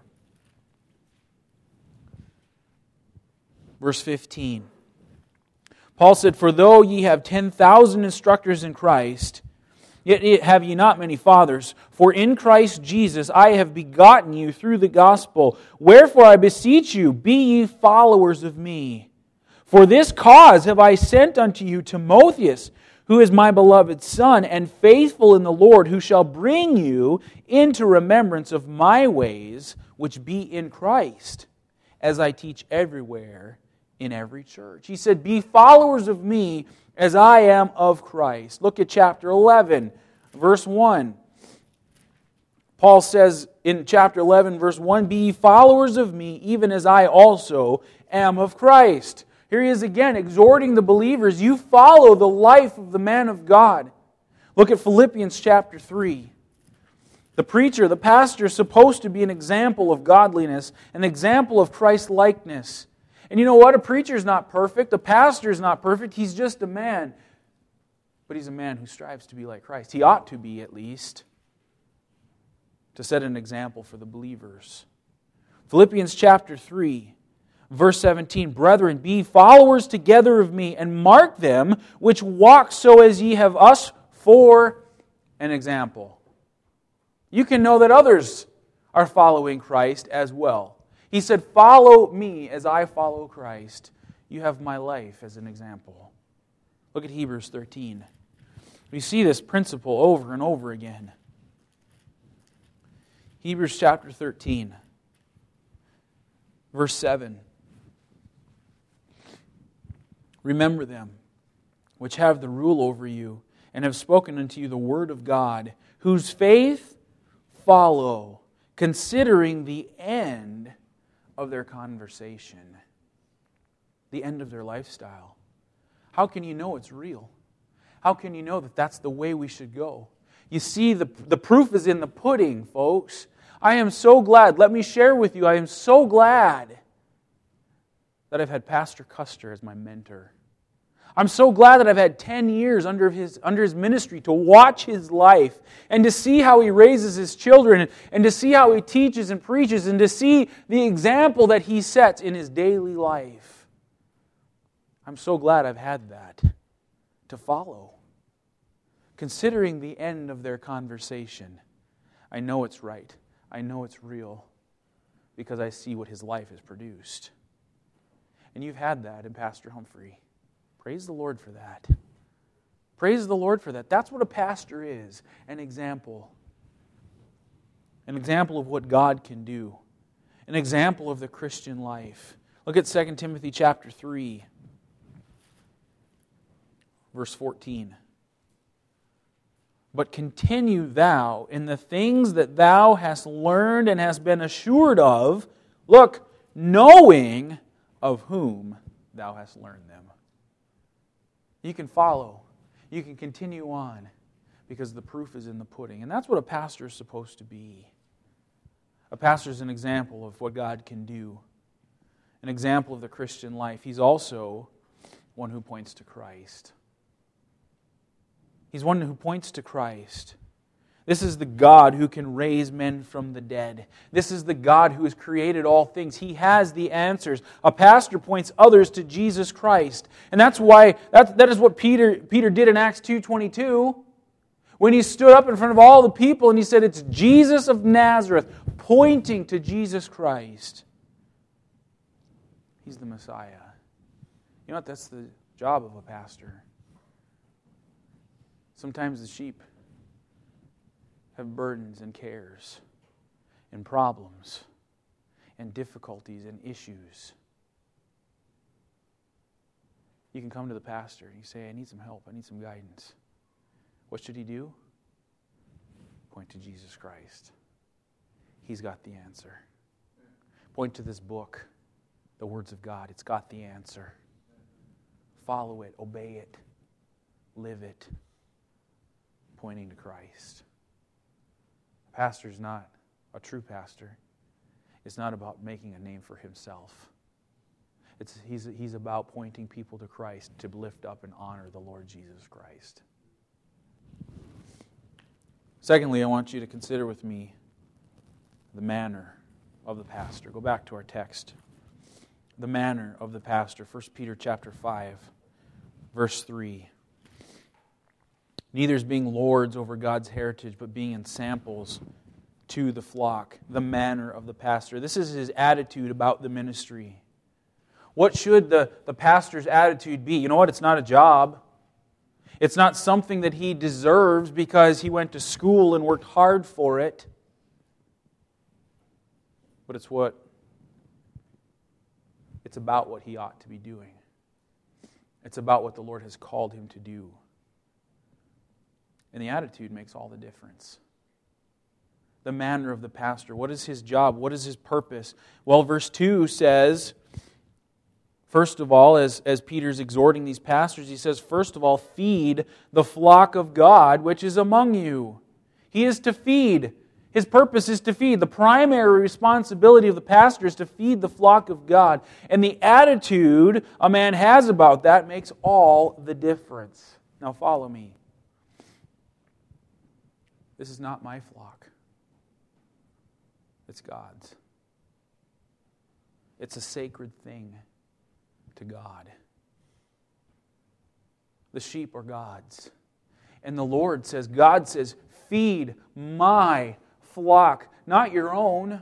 [SPEAKER 1] Verse fifteen. Paul said, "For though ye have ten thousand instructors in Christ, yet have ye not many fathers. For in Christ Jesus I have begotten you through the gospel. Wherefore I beseech you, be ye followers of me. For this cause have I sent unto you Timotheus, who is my beloved son, and faithful in the Lord, who shall bring you into remembrance of my ways, which be in Christ, as I teach everywhere in every church." He said, be followers of me as I am of Christ. Look at chapter eleven, verse one. Paul says in chapter eleven, verse one, "Be ye followers of me, even as I also am of Christ." Here he is again, exhorting the believers, you follow the life of the man of God. Look at Philippians chapter three. The preacher, the pastor, is supposed to be an example of godliness, an example of Christ-likeness. And you know what? A preacher is not perfect. A pastor is not perfect. He's just a man. But he's a man who strives to be like Christ. He ought to be, at least, to set an example for the believers. Philippians chapter three, verse seventeen, "Brethren, be followers together of me, and mark them which walk so as ye have us for an example." You can know that others are following Christ as well. He said, "Follow me as I follow Christ." You have my life as an example. Look at Hebrews thirteen. We see this principle over and over again. Hebrews chapter thirteen, verse seven. "Remember them which have the rule over you, and have spoken unto you the word of God, whose faith follow, considering the end of their conversation," the end of their lifestyle. How can you know it's real? How can you know that that's the way we should go? You see, the, the proof is in the pudding, folks. I am so glad, let me share with you, I am so glad that I've had Pastor Custer as my mentor. I'm so glad that I've had ten years under his, under his ministry to watch his life and to see how he raises his children and to see how he teaches and preaches and to see the example that he sets in his daily life. I'm so glad I've had that to follow. Considering the end of their conversation, I know it's right. I know it's real because I see what his life has produced. And you've had that in Pastor Humphrey. Praise the Lord for that. Praise the Lord for that. That's what a pastor is, an example. An example of what God can do. An example of the Christian life. Look at Second Timothy chapter three, verse fourteen. "But continue thou in the things that thou hast learned and hast been assured of," look, "knowing of whom thou hast learned them." You can follow. You can continue on because the proof is in the pudding. And that's what a pastor is supposed to be. A pastor is an example of what God can do. An example of the Christian life. He's also one who points to Christ. He's one who points to Christ. This is the God who can raise men from the dead. This is the God who has created all things. He has the answers. A pastor points others to Jesus Christ. And that's why, that, that is what Peter, Peter did in Acts two twenty-two. When he stood up in front of all the people and he said, "It's Jesus of Nazareth," pointing to Jesus Christ. He's the Messiah. You know what? That's the job of a pastor. Sometimes the sheep have burdens and cares and problems and difficulties and issues. You can come to the pastor and you say, "I need some help, I need some guidance." What should he do? Point to Jesus Christ. He's got the answer. Point to this book, the words of God. It's got the answer. Follow it, obey it, live it, pointing to Christ. A pastor is not a true pastor. It's not about making a name for himself. It's, he's, he's about pointing people to Christ to lift up and honor the Lord Jesus Christ. Secondly, I want you to consider with me the manner of the pastor. Go back to our text. The manner of the pastor. First Peter chapter five, verse three. "Neither as being lords over God's heritage, but being ensamples to the flock." The manner of the pastor. This is his attitude about the ministry. What should the, the pastor's attitude be? You know what? It's not a job. It's not something that he deserves because he went to school and worked hard for it. But it's what it's about what he ought to be doing. It's about what the Lord has called him to do. And the attitude makes all the difference. The manner of the pastor. What is his job? What is his purpose? Well, verse two says, first of all, as, as Peter's exhorting these pastors, he says, first of all, feed the flock of God which is among you. He is to feed. His purpose is to feed. The primary responsibility of the pastor is to feed the flock of God. And the attitude a man has about that makes all the difference. Now follow me. This is not my flock. It's God's. It's a sacred thing to God. The sheep are God's. And the Lord says, God says, feed my flock, not your own.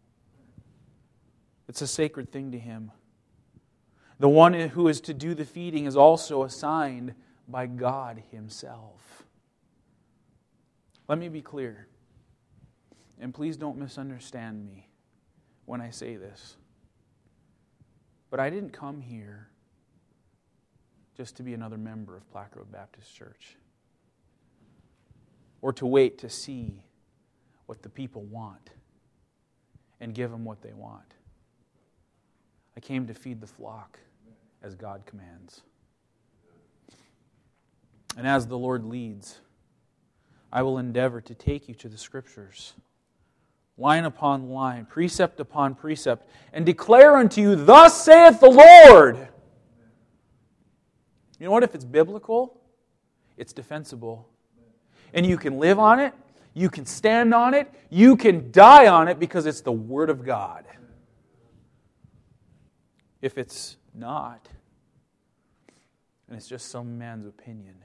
[SPEAKER 1] It's a sacred thing to Him. The one who is to do the feeding is also assigned by God Himself. Let me be clear, and please don't misunderstand me when I say this, but I didn't come here just to be another member of Plaque Road Baptist Church, or to wait to see what the people want and give them what they want. I came to feed the flock as God commands. And as the Lord leads, I will endeavor to take you to the Scriptures, line upon line, precept upon precept, and declare unto you, thus saith the Lord. You know what? If it's biblical, it's defensible. And you can live on it, you can stand on it, you can die on it because it's the Word of God. If it's not, and it's just some man's opinion,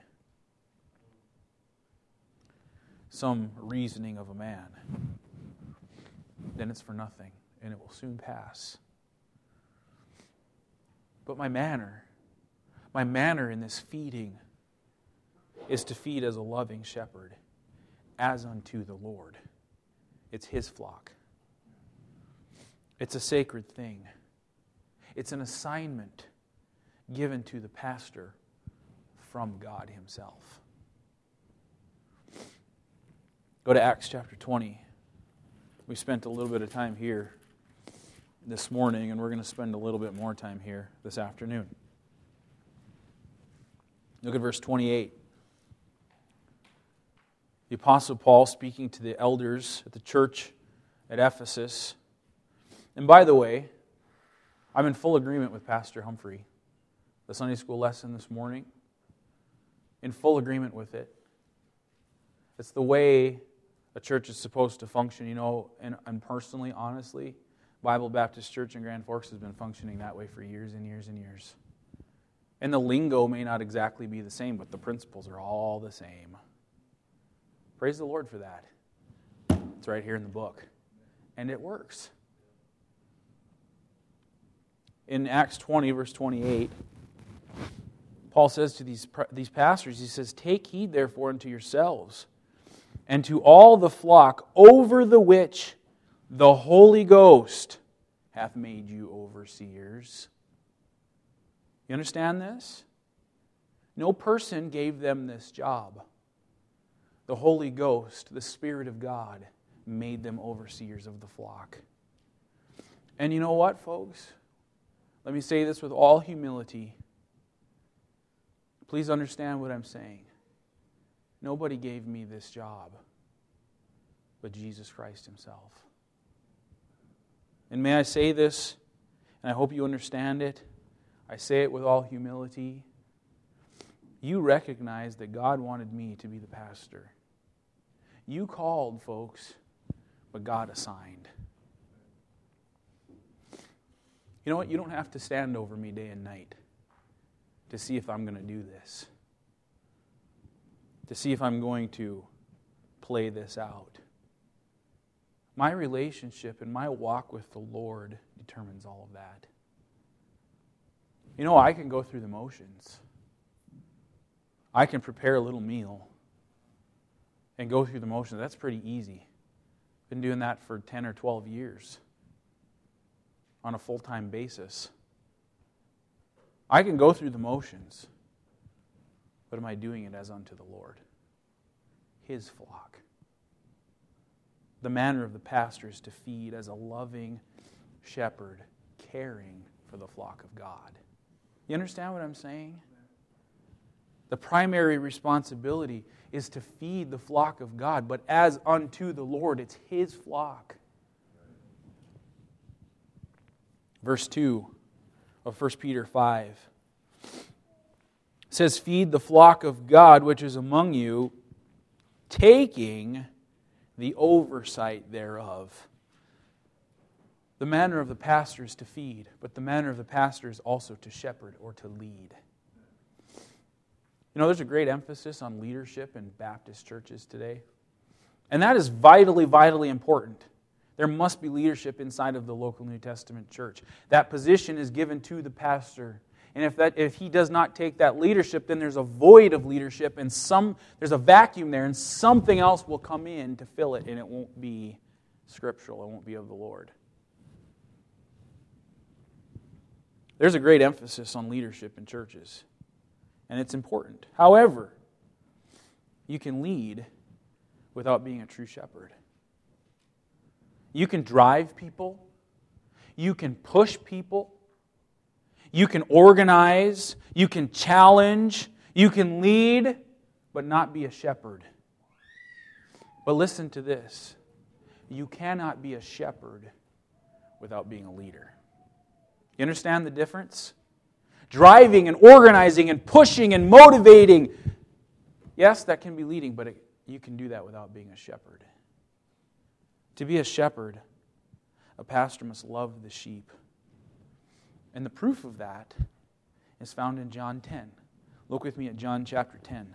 [SPEAKER 1] some reasoning of a man, then it's for nothing, and it will soon pass. But my manner, my manner in this feeding is to feed as a loving shepherd, as unto the Lord. It's His flock. It's a sacred thing. It's an assignment given to the pastor from God Himself. Go to Acts chapter twenty. We spent a little bit of time here this morning, and we're going to spend a little bit more time here this afternoon. Look at verse twenty-eight. The Apostle Paul speaking to the elders at the church at Ephesus. And by the way, I'm in full agreement with Pastor Humphrey. The Sunday school lesson this morning, in full agreement with it. It's the way a church is supposed to function, you know, and, and personally, honestly, Bible Baptist Church in Grand Forks has been functioning that way for years and years and years. And the lingo may not exactly be the same, but the principles are all the same. Praise the Lord for that. It's right here in the book. And it works. In Acts twenty, verse twenty-eight, Paul says to these, these pastors, he says, take heed therefore unto yourselves, and to all the flock over the which the Holy Ghost hath made you overseers. You understand this? No person gave them this job. The Holy Ghost, the Spirit of God, made them overseers of the flock. And you know what, folks? Let me say this with all humility. Please understand what I'm saying. Nobody gave me this job but Jesus Christ Himself. And may I say this, and I hope you understand it. I say it with all humility. You recognize that God wanted me to be the pastor. You called, folks, but God assigned. You know what? You don't have to stand over me day and night to see if I'm going to do this, to see if I'm going to play this out. My relationship and my walk with the Lord determines all of that. You know, I can go through the motions. I can prepare a little meal and go through the motions. That's pretty easy. Been doing that for ten or twelve years on a full-time basis. I can go through the motions, but am I doing it as unto the Lord? His flock. The manner of the pastor is to feed as a loving shepherd, caring for the flock of God. You understand what I'm saying? The primary responsibility is to feed the flock of God, but as unto the Lord, it's His flock. Verse two of First Peter five says, "Feed the flock of God which is among you, taking the oversight thereof." The manner of the pastor is to feed, but the manner of the pastor is also to shepherd or to lead. You know, there's a great emphasis on leadership in Baptist churches today. And that is vitally, vitally important. There must be leadership inside of the local New Testament church. That position is given to the pastor. And if that if he does not take that leadership, then there's a void of leadership and some there's a vacuum there, and something else will come in to fill it, and it won't be scriptural, it won't be of the Lord. There's a great emphasis on leadership in churches, and it's important. However, you can lead without being a true shepherd. You can drive people. You can push people. You can organize. You can challenge. You can lead, but not be a shepherd. But listen to this. You cannot be a shepherd without being a leader. You understand the difference? Driving and organizing and pushing and motivating. Yes, that can be leading, but it, you can do that without being a shepherd. To be a shepherd, a pastor must love the sheep. And the proof of that is found in John ten. Look with me at John chapter ten.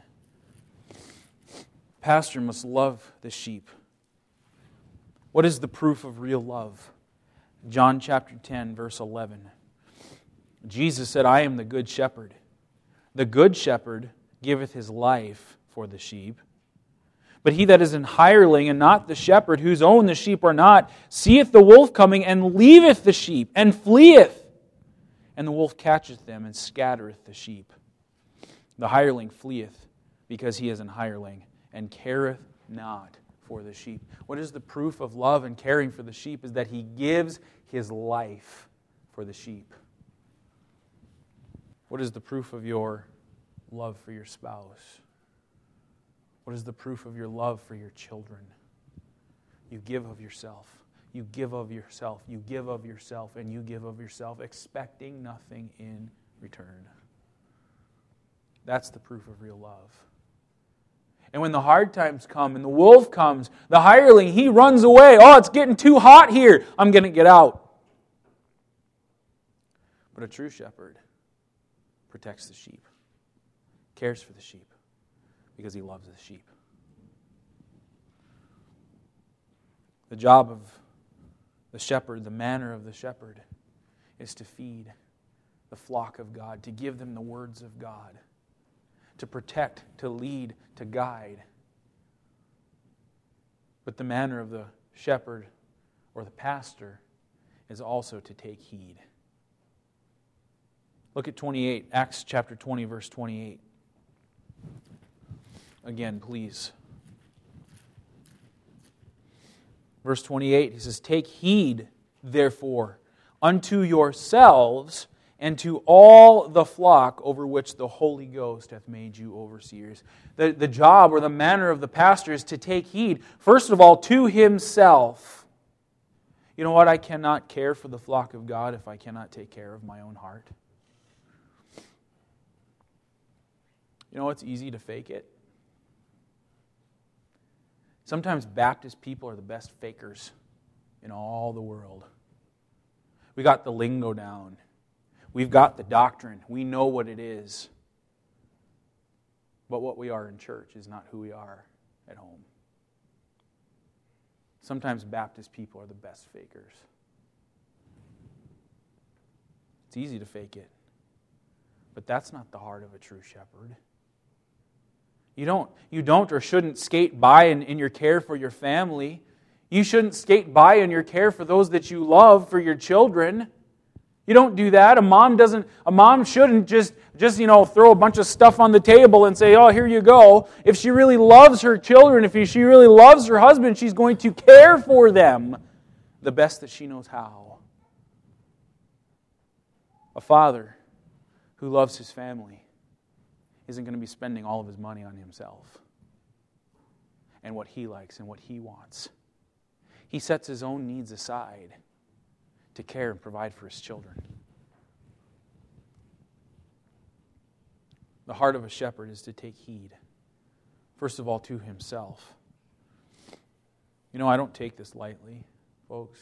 [SPEAKER 1] Pastor must love the sheep. What is the proof of real love? John chapter ten, verse eleven. Jesus said, "I am the good shepherd. The good shepherd giveth his life for the sheep. But he that is an hireling and not the shepherd, whose own the sheep are not, seeth the wolf coming and leaveth the sheep and fleeth. And the wolf catcheth them and scattereth the sheep. The hireling fleeth because he is an hireling and careth not for the sheep." What is the proof of love and caring for the sheep is that he gives his life for the sheep. What is the proof of your love for your spouse? What is the proof of your love for your children? You give of yourself. You give of yourself. You give of yourself. And you give of yourself, expecting nothing in return. That's the proof of real love. And when the hard times come and the wolf comes, the hireling, he runs away. "Oh, it's getting too hot here. I'm going to get out." But a true shepherd protects the sheep, cares for the sheep, because he loves the sheep. The job of the shepherd, the manner of the shepherd, is to feed the flock of God, to give them the words of God, to protect, to lead, to guide. But the manner of the shepherd or the pastor is also to take heed. Look at twenty-eight, Acts chapter twenty, verse twenty-eight. Again, please. Verse twenty-eight, he says, "Take heed, therefore, unto yourselves and to all the flock over which the Holy Ghost hath made you overseers." The, the job or the manner of the pastor is to take heed, first of all, to himself. You know what? I cannot care for the flock of God if I cannot take care of my own heart. You know, it's easy to fake it. Sometimes Baptist people are the best fakers in all the world. We got the lingo down. We've got the doctrine. We know what it is. But what we are in church is not who we are at home. Sometimes Baptist people are the best fakers. It's easy to fake it. But that's not the heart of a true shepherd. You don't, you don't or shouldn't skate by in, in your care for your family. You shouldn't skate by in your care for those that you love, for your children. You don't do that. A mom doesn't. A mom shouldn't just, just you know, throw a bunch of stuff on the table and say, "Oh, here you go." If she really loves her children, if she really loves her husband, she's going to care for them the best that she knows how. A father who loves his family isn't going to be spending all of his money on himself and what he likes and what he wants. He sets his own needs aside to care and provide for his children. The heart of a shepherd is to take heed, first of all, to himself. You know, I don't take this lightly, folks.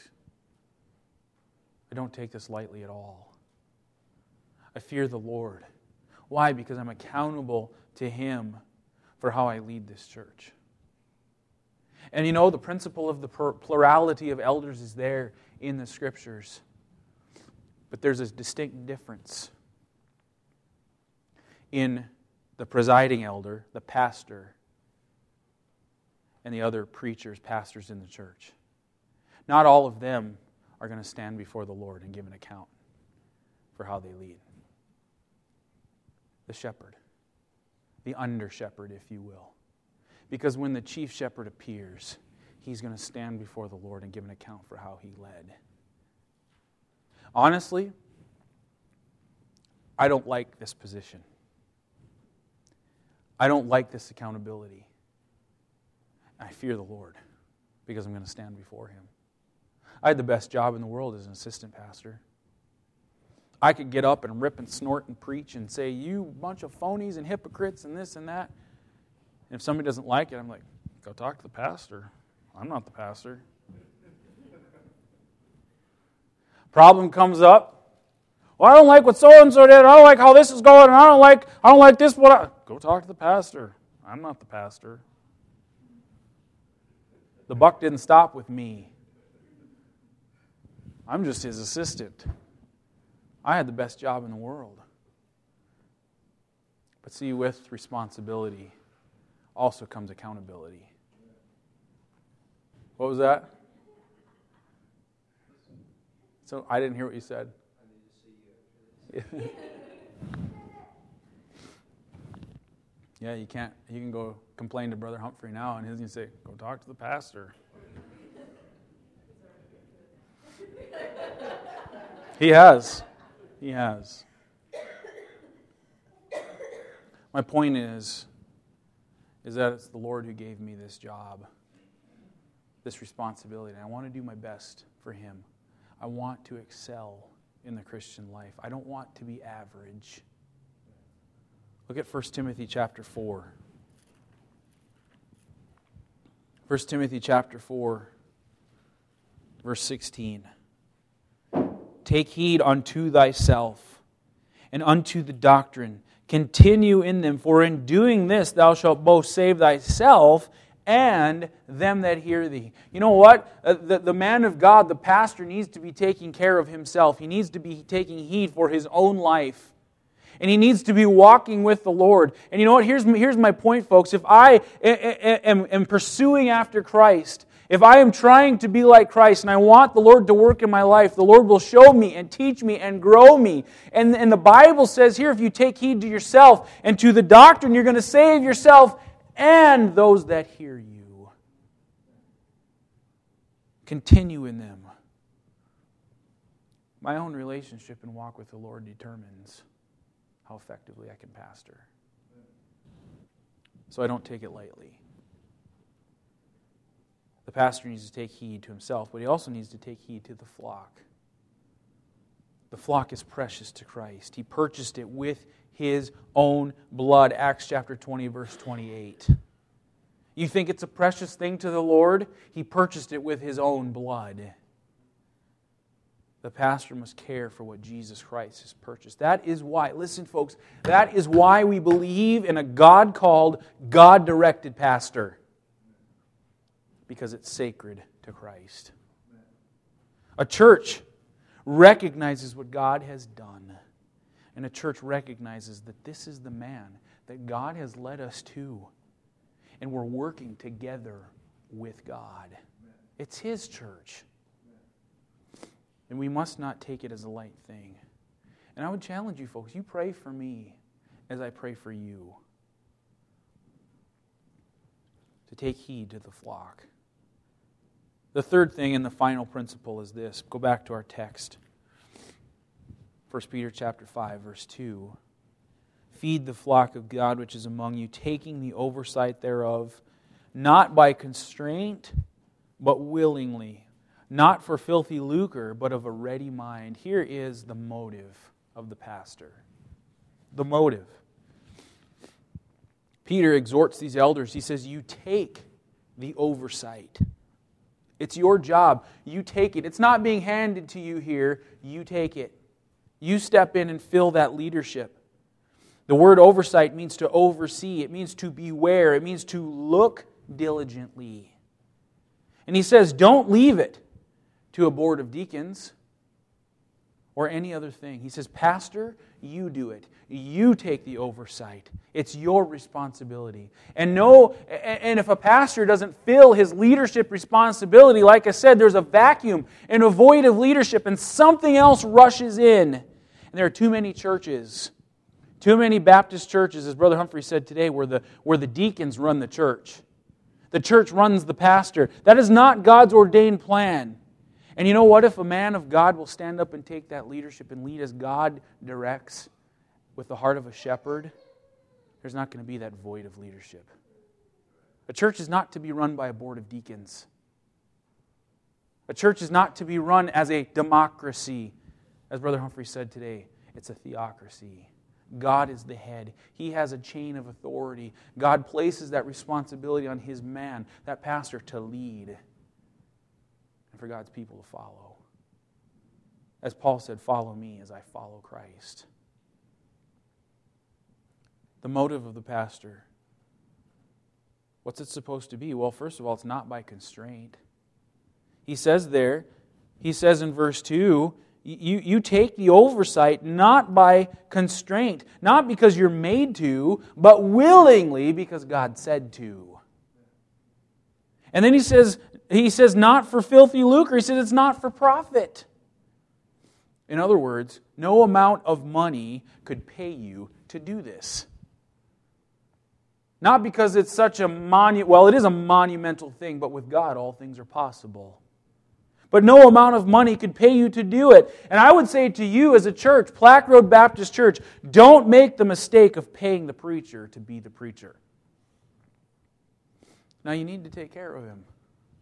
[SPEAKER 1] I don't take this lightly at all. I fear the Lord. Why? Because I'm accountable to Him for how I lead this church. And you know, the principle of the plurality of elders is there in the Scriptures. But there's a distinct difference in the presiding elder, the pastor, and the other preachers, pastors in the church. Not all of them are going to stand before the Lord and give an account for how they lead. The shepherd, the under shepherd, if you will. Because when the chief shepherd appears, he's going to stand before the Lord and give an account for how he led. Honestly, I don't like this position. I don't like this accountability. I fear the Lord because I'm going to stand before Him. I had the best job in the world as an assistant pastor. I could get up and rip and snort and preach and say, "You bunch of phonies and hypocrites and this and that." And if somebody doesn't like it, I'm like, "Go talk to the pastor. I'm not the pastor." Problem comes up. "Well, I don't like what so-and-so did. I don't like how this is going. And I don't like I don't like this. What I... Go talk to the pastor. I'm not the pastor. The buck didn't stop with me. I'm just his assistant. I had the best job in the world." But see, with responsibility also comes accountability. What was that? So I didn't hear what you said. Yeah, you can't. You can go complain to Brother Humphrey now, and he's going to say, "Go talk to the pastor." He has. He has. My point is, is that it's the Lord who gave me this job, this responsibility. And I want to do my best for Him. I want to excel in the Christian life. I don't want to be average. Look at First Timothy chapter four. First Timothy chapter four, verse sixteen. "Take heed unto thyself and unto the doctrine. Continue in them, for in doing this thou shalt both save thyself and them that hear thee." You know what? Uh, the, the man of God, the pastor, needs to be taking care of himself. He needs to be taking heed for his own life. And he needs to be walking with the Lord. And you know what? Here's, here's my point, folks. If I am, am pursuing after Christ, if I am trying to be like Christ and I want the Lord to work in my life, the Lord will show me and teach me and grow me. And, and the Bible says here, if you take heed to yourself and to the doctrine, you're going to save yourself and those that hear you. Continue in them. My own relationship and walk with the Lord determines how effectively I can pastor. So I don't take it lightly. The pastor needs to take heed to himself, but he also needs to take heed to the flock. The flock is precious to Christ. He purchased it with His own blood. Acts chapter twenty, verse twenty-eight. You think it's a precious thing to the Lord? He purchased it with His own blood. The pastor must care for what Jesus Christ has purchased. That is why, listen folks, that is why we believe in a God-called, God-directed pastor. Because it's sacred to Christ. A church recognizes what God has done. And a church recognizes that this is the man that God has led us to. And we're working together with God. It's His church. And we must not take it as a light thing. And I would challenge you folks, you pray for me as I pray for you. To take heed to the flock. The third thing and the final principle is this. Go back to our text. First Peter chapter five, verse two. Feed the flock of God which is among you, taking the oversight thereof, not by constraint, but willingly. Not for filthy lucre, but of a ready mind. Here is the motive of the pastor. The motive. Peter exhorts these elders. He says, you take the oversight. It's your job. You take it. It's not being handed to you here. You take it. You step in and fill that leadership. The word oversight means to oversee. It means to beware. It means to look diligently. And he says, don't leave it to a board of deacons or any other thing. He says, Pastor, you do it. You take the oversight. It's your responsibility. And no, and if a pastor doesn't fill his leadership responsibility, like I said, there's a vacuum and a void of leadership, and something else rushes in. And there are too many churches, too many Baptist churches, as Brother Humphrey said today, where the where the deacons run the church. The church runs the pastor. That is not God's ordained plan. And you know what? If a man of God will stand up and take that leadership and lead as God directs with the heart of a shepherd, there's not going to be that void of leadership. A church is not to be run by a board of deacons. A church is not to be run as a democracy. As Brother Humphrey said today, it's a theocracy. God is the head. He has a chain of authority. God places that responsibility on His man, that pastor, to lead. And for God's people to follow. As Paul said, follow me as I follow Christ. The motive of the pastor. What's it supposed to be? Well, first of all, it's not by constraint. He says there, he says in verse two, you, you take the oversight not by constraint, not because you're made to, but willingly because God said to. And then he says, he says not for filthy lucre. He says it's not for profit. In other words, no amount of money could pay you to do this. Not because it's such a monu- well, it is a monumental thing, but with God all things are possible. But no amount of money could pay you to do it. And I would say to you as a church, Plaque Road Baptist Church, don't make the mistake of paying the preacher to be the preacher. Now you need to take care of him.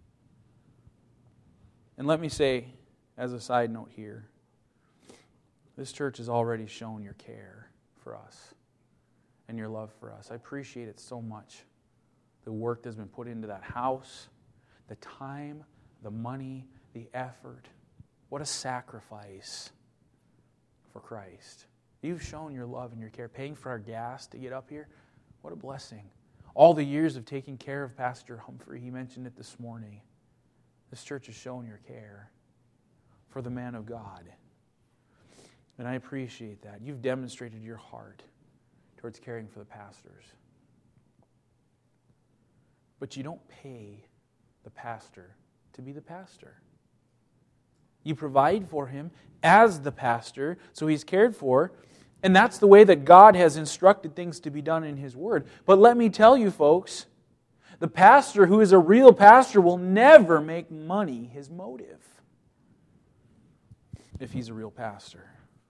[SPEAKER 1] And let me say, as a side note here, this church has already shown your care for us and your love for us. I appreciate it so much. The work that's been put into that house, the time, the money, the effort. What a sacrifice for Christ. You've shown your love and your care, paying for our gas to get up here. What a blessing. All the years of taking care of Pastor Humphrey, he mentioned it this morning. This church has shown your care for the man of God. And I appreciate that. You've demonstrated your heart towards caring for the pastors. But you don't pay the pastor to be the pastor. You provide for him as the pastor, so he's cared for. And that's the way that God has instructed things to be done in His Word. But let me tell you, folks, the pastor who is a real pastor will never make money his motive if he's a real pastor.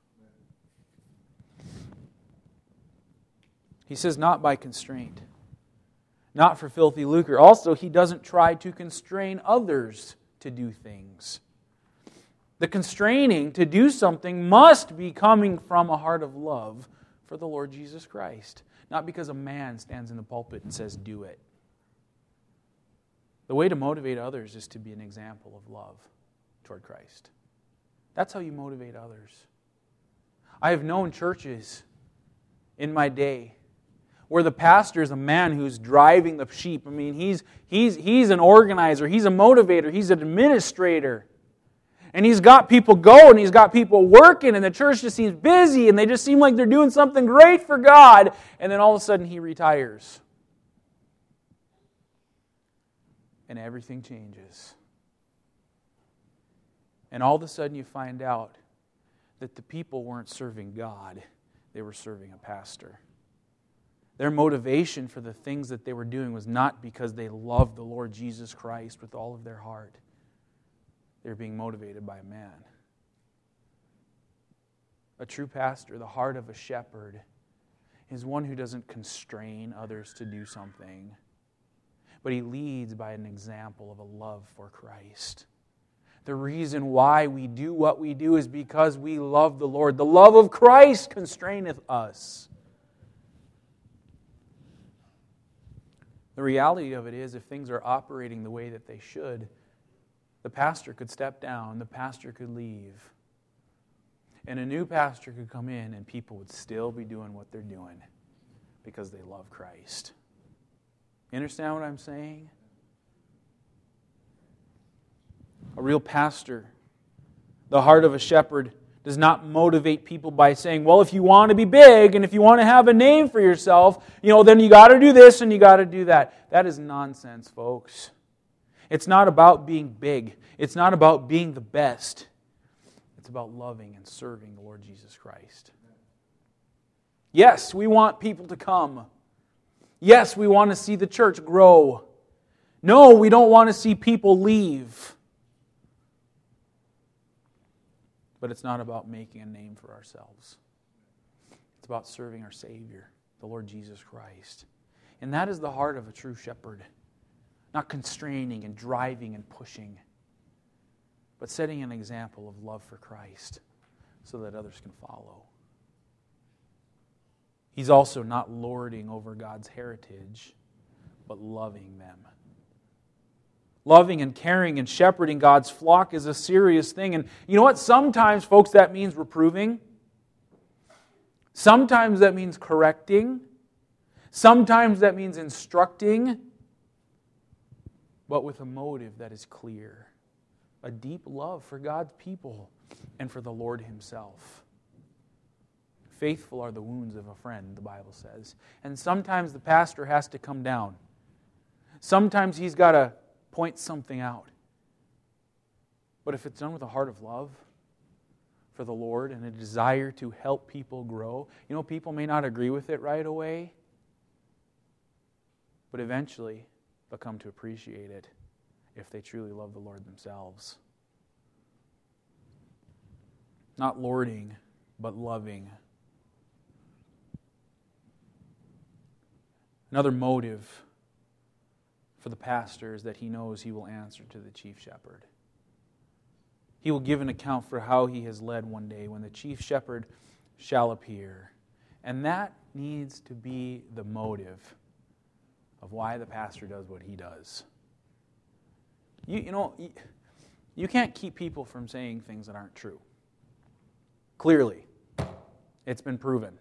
[SPEAKER 1] He says, not by constraint, not for filthy lucre. Also, he doesn't try to constrain others to do things. The constraining to do something must be coming from a heart of love for the Lord Jesus Christ. Not because a man stands in the pulpit and says, do it. The way to motivate others is to be an example of love toward Christ. That's how you motivate others. I have known churches in my day where the pastor is a man who's driving the sheep. I mean, he's, he's, he's an organizer, he's a motivator, he's an administrator. And he's got people going, he's got people working, and the church just seems busy, and they just seem like they're doing something great for God. And then all of a sudden he retires. And everything changes. And all of a sudden you find out that the people weren't serving God, they were serving a pastor. Their motivation for the things that they were doing was not because they loved the Lord Jesus Christ with all of their heart. They were being motivated by a man. A true pastor, the heart of a shepherd, is one who doesn't constrain others to do something, but he leads by an example of a love for Christ. The reason why we do what we do is because we love the Lord. The love of Christ constraineth us. The reality of it is, if things are operating the way that they should, the pastor could step down, the pastor could leave, and a new pastor could come in and people would still be doing what they're doing because they love Christ. You understand what I'm saying? A real pastor, the heart of a shepherd, does not motivate people by saying, well, if you want to be big and if you want to have a name for yourself, you know, then you got to do this and you got to do that. That is nonsense, folks. It's not about being big. It's not about being the best. It's about loving and serving the Lord Jesus Christ. Yes, we want people to come. Yes, we want to see the church grow. No, we don't want to see people leave. But it's not about making a name for ourselves. It's about serving our Savior, the Lord Jesus Christ. And that is the heart of a true shepherd. Not constraining and driving and pushing, but setting an example of love for Christ so that others can follow. He's also not lording over God's heritage, but loving them. Loving and caring and shepherding God's flock is a serious thing. And you know what? Sometimes, folks, that means reproving. Sometimes that means correcting. Sometimes that means instructing. But with a motive that is clear. A deep love for God's people and for the Lord Himself. Faithful are the wounds of a friend, the Bible says. And sometimes the pastor has to come down. Sometimes he's got to point something out. But if it's done with a heart of love for the Lord and a desire to help people grow, you know, people may not agree with it right away, but eventually they'll come to appreciate it if they truly love the Lord themselves. Not lording, but loving. Another motive for the pastor is that he knows he will answer to the chief shepherd. He will give an account for how he has led one day when the chief shepherd shall appear. And that needs to be the motive of why the pastor does what he does. You, you know, you, you can't keep people from saying things that aren't true. Clearly, it's been proven.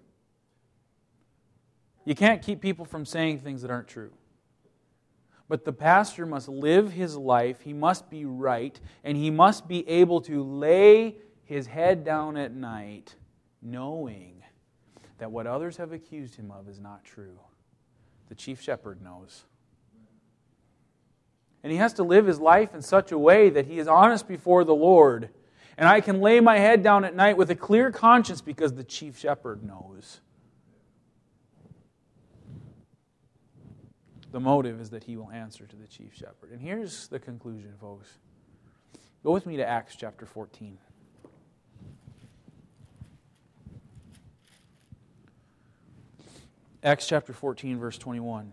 [SPEAKER 1] You can't keep people from saying things that aren't true. But the pastor must live his life, he must be right, and he must be able to lay his head down at night knowing that what others have accused him of is not true. The chief shepherd knows. And he has to live his life in such a way that he is honest before the Lord. And I can lay my head down at night with a clear conscience because the chief shepherd knows. The motive is that he will answer to the chief shepherd. And here's the conclusion, folks. Go with me to Acts chapter fourteen. Acts chapter fourteen, verse twenty-one.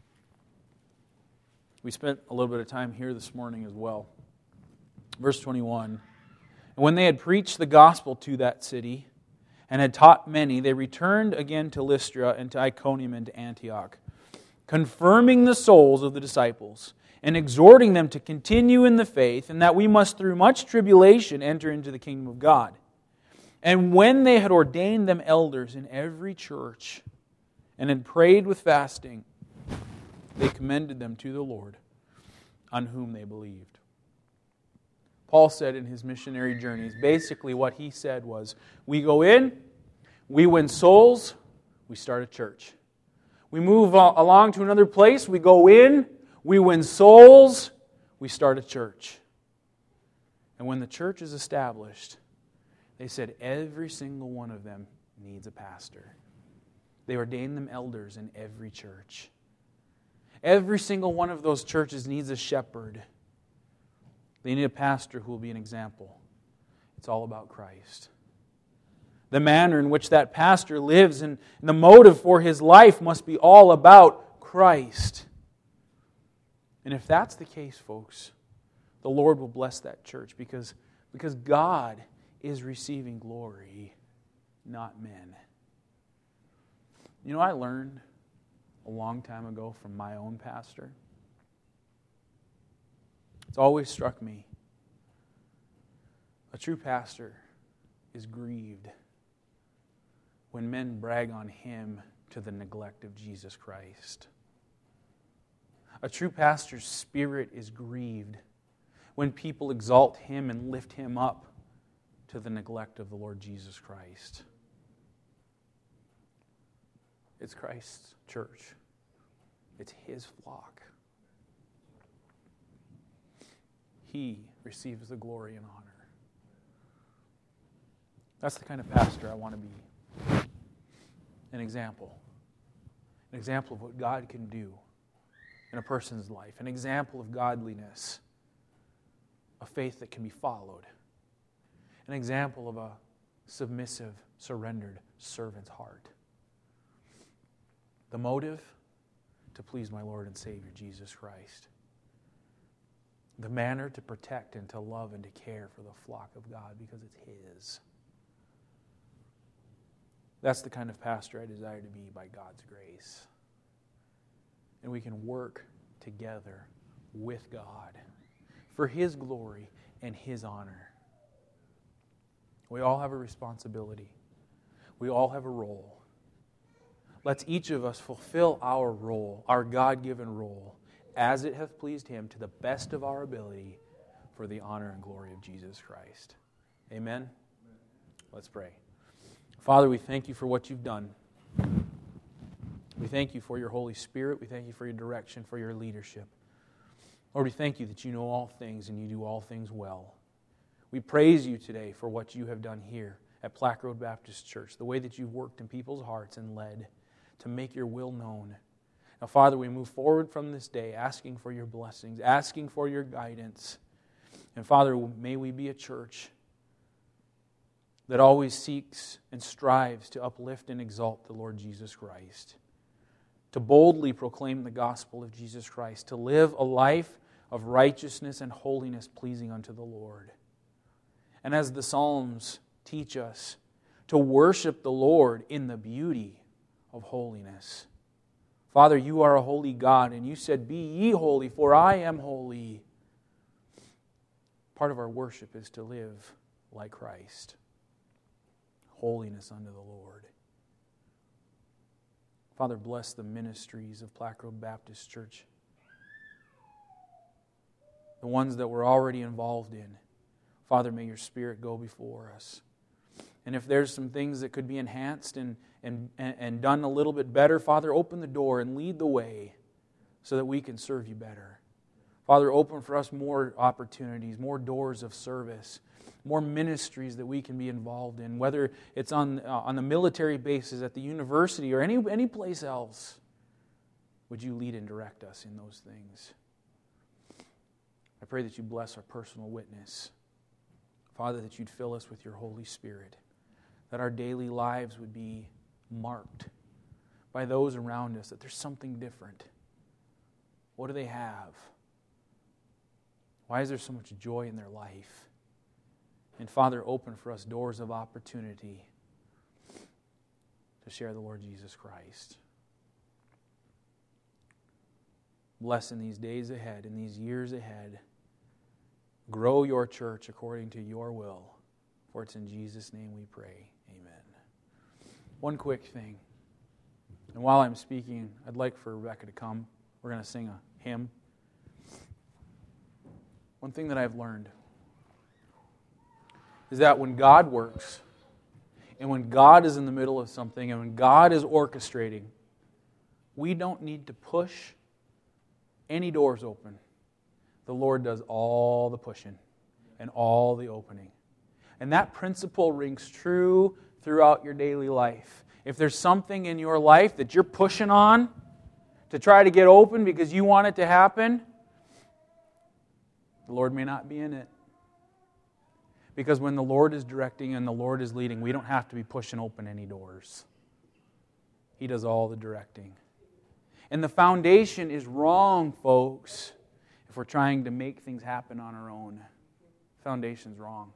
[SPEAKER 1] We spent a little bit of time here this morning as well. Verse twenty-one. And when they had preached the gospel to that city and had taught many, they returned again to Lystra and to Iconium and to Antioch, confirming the souls of the disciples and exhorting them to continue in the faith, and that we must through much tribulation enter into the kingdom of God. And when they had ordained them elders in every church and had prayed with fasting, they commended them to the Lord, on whom they believed. Paul said in his missionary journeys, basically what he said was, we go in, we win souls, we start a church. We move along to another place, we go in, we win souls, we start a church. And when the church is established, they said every single one of them needs a pastor. They ordained them elders in every church. Every single one of those churches needs a shepherd. They need a pastor who will be an example. It's all about Christ. The manner in which that pastor lives and the motive for his life must be all about Christ. And if that's the case, folks, the Lord will bless that church because, because God is receiving glory, not men. You know, I learned a long time ago from my own pastor. It's always struck me. A true pastor is grieved when men brag on him to the neglect of Jesus Christ. A true pastor's spirit is grieved when people exalt him and lift him up to the neglect of the Lord Jesus Christ. It's Christ's church. It's His flock. He receives the glory and honor. That's the kind of pastor I want to be. An example. An example of what God can do in a person's life. An example of godliness. A faith that can be followed. An example of a submissive, surrendered servant's heart. The motive? To please my Lord and Savior, Jesus Christ. The manner? To protect and to love and to care for the flock of God because it's His. That's the kind of pastor I desire to be by God's grace. And we can work together with God for His glory and His honor. We all have a responsibility. We all have a role. Let's each of us fulfill our role, our God-given role, as it hath pleased Him to the best of our ability for the honor and glory of Jesus Christ. Amen? Amen. Let's pray. Father, we thank You for what You've done. We thank You for Your Holy Spirit. We thank You for Your direction, for Your leadership. Lord, we thank You that You know all things and You do all things well. We praise You today for what You have done here at Plaque Road Baptist Church, the way that You've worked in people's hearts and led to make Your will known. Now, Father, we move forward from this day asking for Your blessings, asking for Your guidance. And Father, may we be a church that always seeks and strives to uplift and exalt the Lord Jesus Christ, to boldly proclaim the gospel of Jesus Christ, to live a life of righteousness and holiness pleasing unto the Lord. And as the Psalms teach us, to worship the Lord in the beauty of holiness. Father, You are a holy God, and You said, "Be ye holy, for I am holy." Part of our worship is to live like Christ. Holiness unto the Lord. Father, bless the ministries of Plaque Road Baptist Church. The ones that we're already involved in. Father, may Your Spirit go before us. And if there's some things that could be enhanced and, and, and done a little bit better, Father, open the door and lead the way so that we can serve You better. Father, open for us more opportunities, more doors of service, more ministries that we can be involved in, whether it's on, uh, on the military bases, at the university, or any, any place else. Would You lead and direct us in those things? I pray that You bless our personal witness. Father, that You'd fill us with Your Holy Spirit, that our daily lives would be marked by those around us, that there's something different. What do they have? Why is there so much joy in their life? And Father, open for us doors of opportunity to share the Lord Jesus Christ. Bless in these days ahead, in these years ahead. Grow Your church according to Your will. For it's in Jesus' name we pray. Amen. One quick thing. And while I'm speaking, I'd like for Rebecca to come. We're going to sing a hymn. One thing that I've learned is that when God works, and when God is in the middle of something, and when God is orchestrating, we don't need to push any doors open. The Lord does all the pushing. and all the opening. And that principle rings true throughout your daily life. If there's something in your life that you're pushing on to try to get open because you want it to happen, the Lord may not be in it. Because when the Lord is directing and the Lord is leading, we don't have to be pushing open any doors. He does all the directing. And the foundation is wrong, folks, if we're trying to make things happen on our own. The foundation's wrong.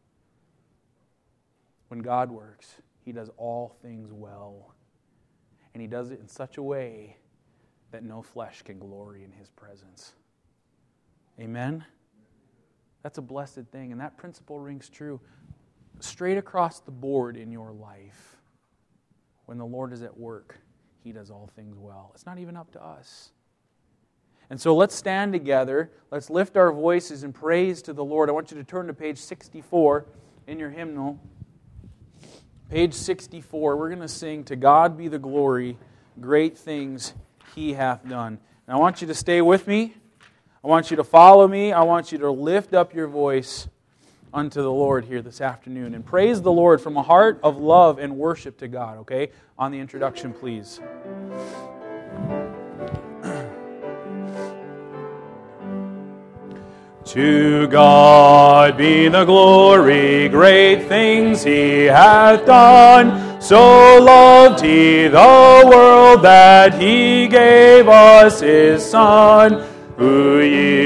[SPEAKER 1] When God works, He does all things well. And He does it in such a way that no flesh can glory in His presence. Amen? That's a blessed thing, and that principle rings true straight across the board in your life. When the Lord is at work, He does all things well. It's not even up to us. And so let's stand together. Let's lift our voices in praise to the Lord. I want you to turn to page sixty-four in your hymnal. Page sixty-four. We're going to sing, "To God be the glory, great things He hath done." And I want you to stay with me. I want you to follow me. I want you to lift up your voice unto the Lord here this afternoon and praise the Lord from a heart of love and worship to God, okay? On the introduction, please. To God be the glory, great things He hath done. So loved He the world that He gave us His Son, who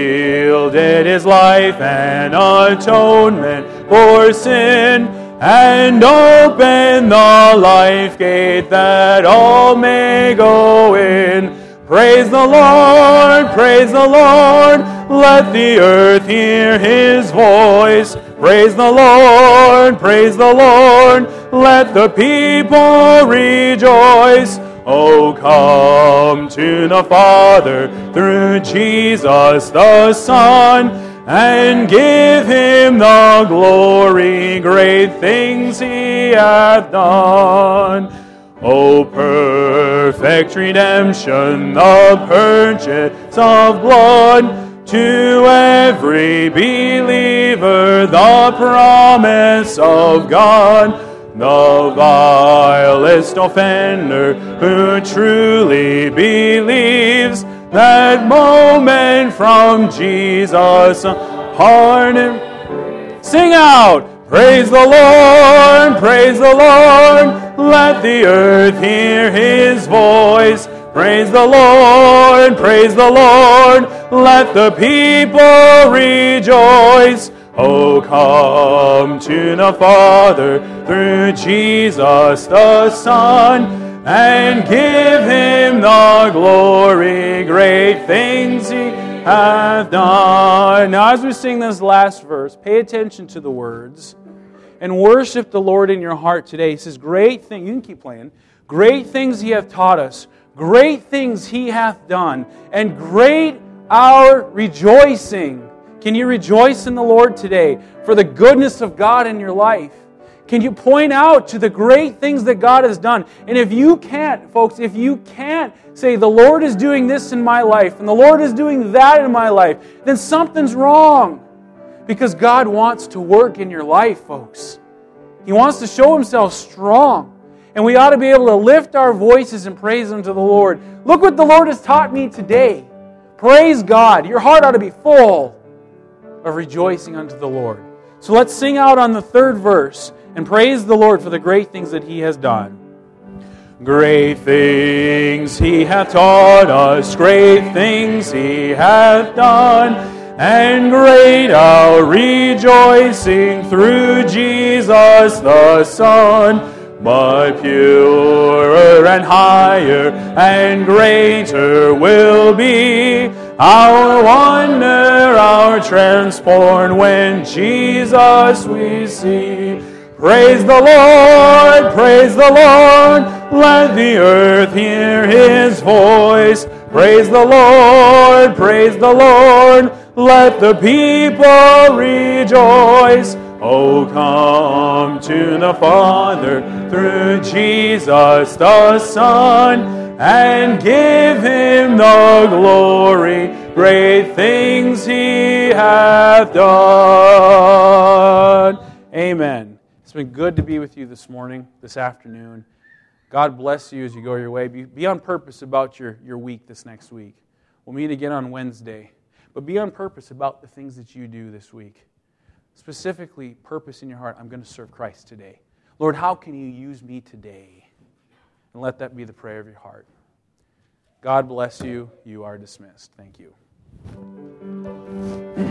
[SPEAKER 1] yielded His life an atonement for sin, and opened the life gate that all may go in. Praise the Lord, praise the Lord, let the earth hear His voice. Praise the Lord, praise the Lord, let the people rejoice. Oh, come to the Father through Jesus the Son, and give Him the glory, great things He hath done. O perfect redemption, the purchase of blood, to every believer the promise of God. The vilest offender who truly believes that moment from Jesus' pardon. Sing out! Praise the Lord, praise the Lord, let the earth hear His voice. Praise the Lord, praise the Lord, let the people rejoice. Oh, come to the Father through Jesus the Son, and give Him the glory, great things He hath done. Now, as we sing this last verse, pay attention to the words and worship the Lord in your heart today. He says, great things, you can keep playing, great things He hath taught us, great things He hath done, and great our rejoicing. Can you rejoice in the Lord today for the goodness of God in your life? Can you point out to the great things that God has done? And if you can't, folks, if you can't say, the Lord is doing this in my life, and the Lord is doing that in my life, then something's wrong. Because God wants to work in your life, folks. He wants to show Himself strong. And we ought to be able to lift our voices and praise Him to the Lord. Look what the Lord has taught me today. Praise God. Your heart ought to be full of rejoicing unto the Lord. So let's sing out on the third verse and praise the Lord for the great things that He has done. Great things He hath taught us, great things He hath done, and great our rejoicing through Jesus the Son. But purer and higher and greater will be our wonder, our transport when Jesus we see. Praise the Lord, praise the Lord, let the earth hear His voice. Praise the Lord, praise the Lord, let the people rejoice. Oh, come to the Father through Jesus the Son, and give Him the glory, great things He hath done. Amen. It's been good to be with you this morning, this afternoon. God bless you as you go your way. Be, be on purpose about your, your week this next week. We'll meet again on Wednesday. But be on purpose about the things that you do this week. Specifically, purpose in your heart, I'm going to serve Christ today. Lord, how can You use me today? And let that be the prayer of your heart. God bless you. You are dismissed. Thank you.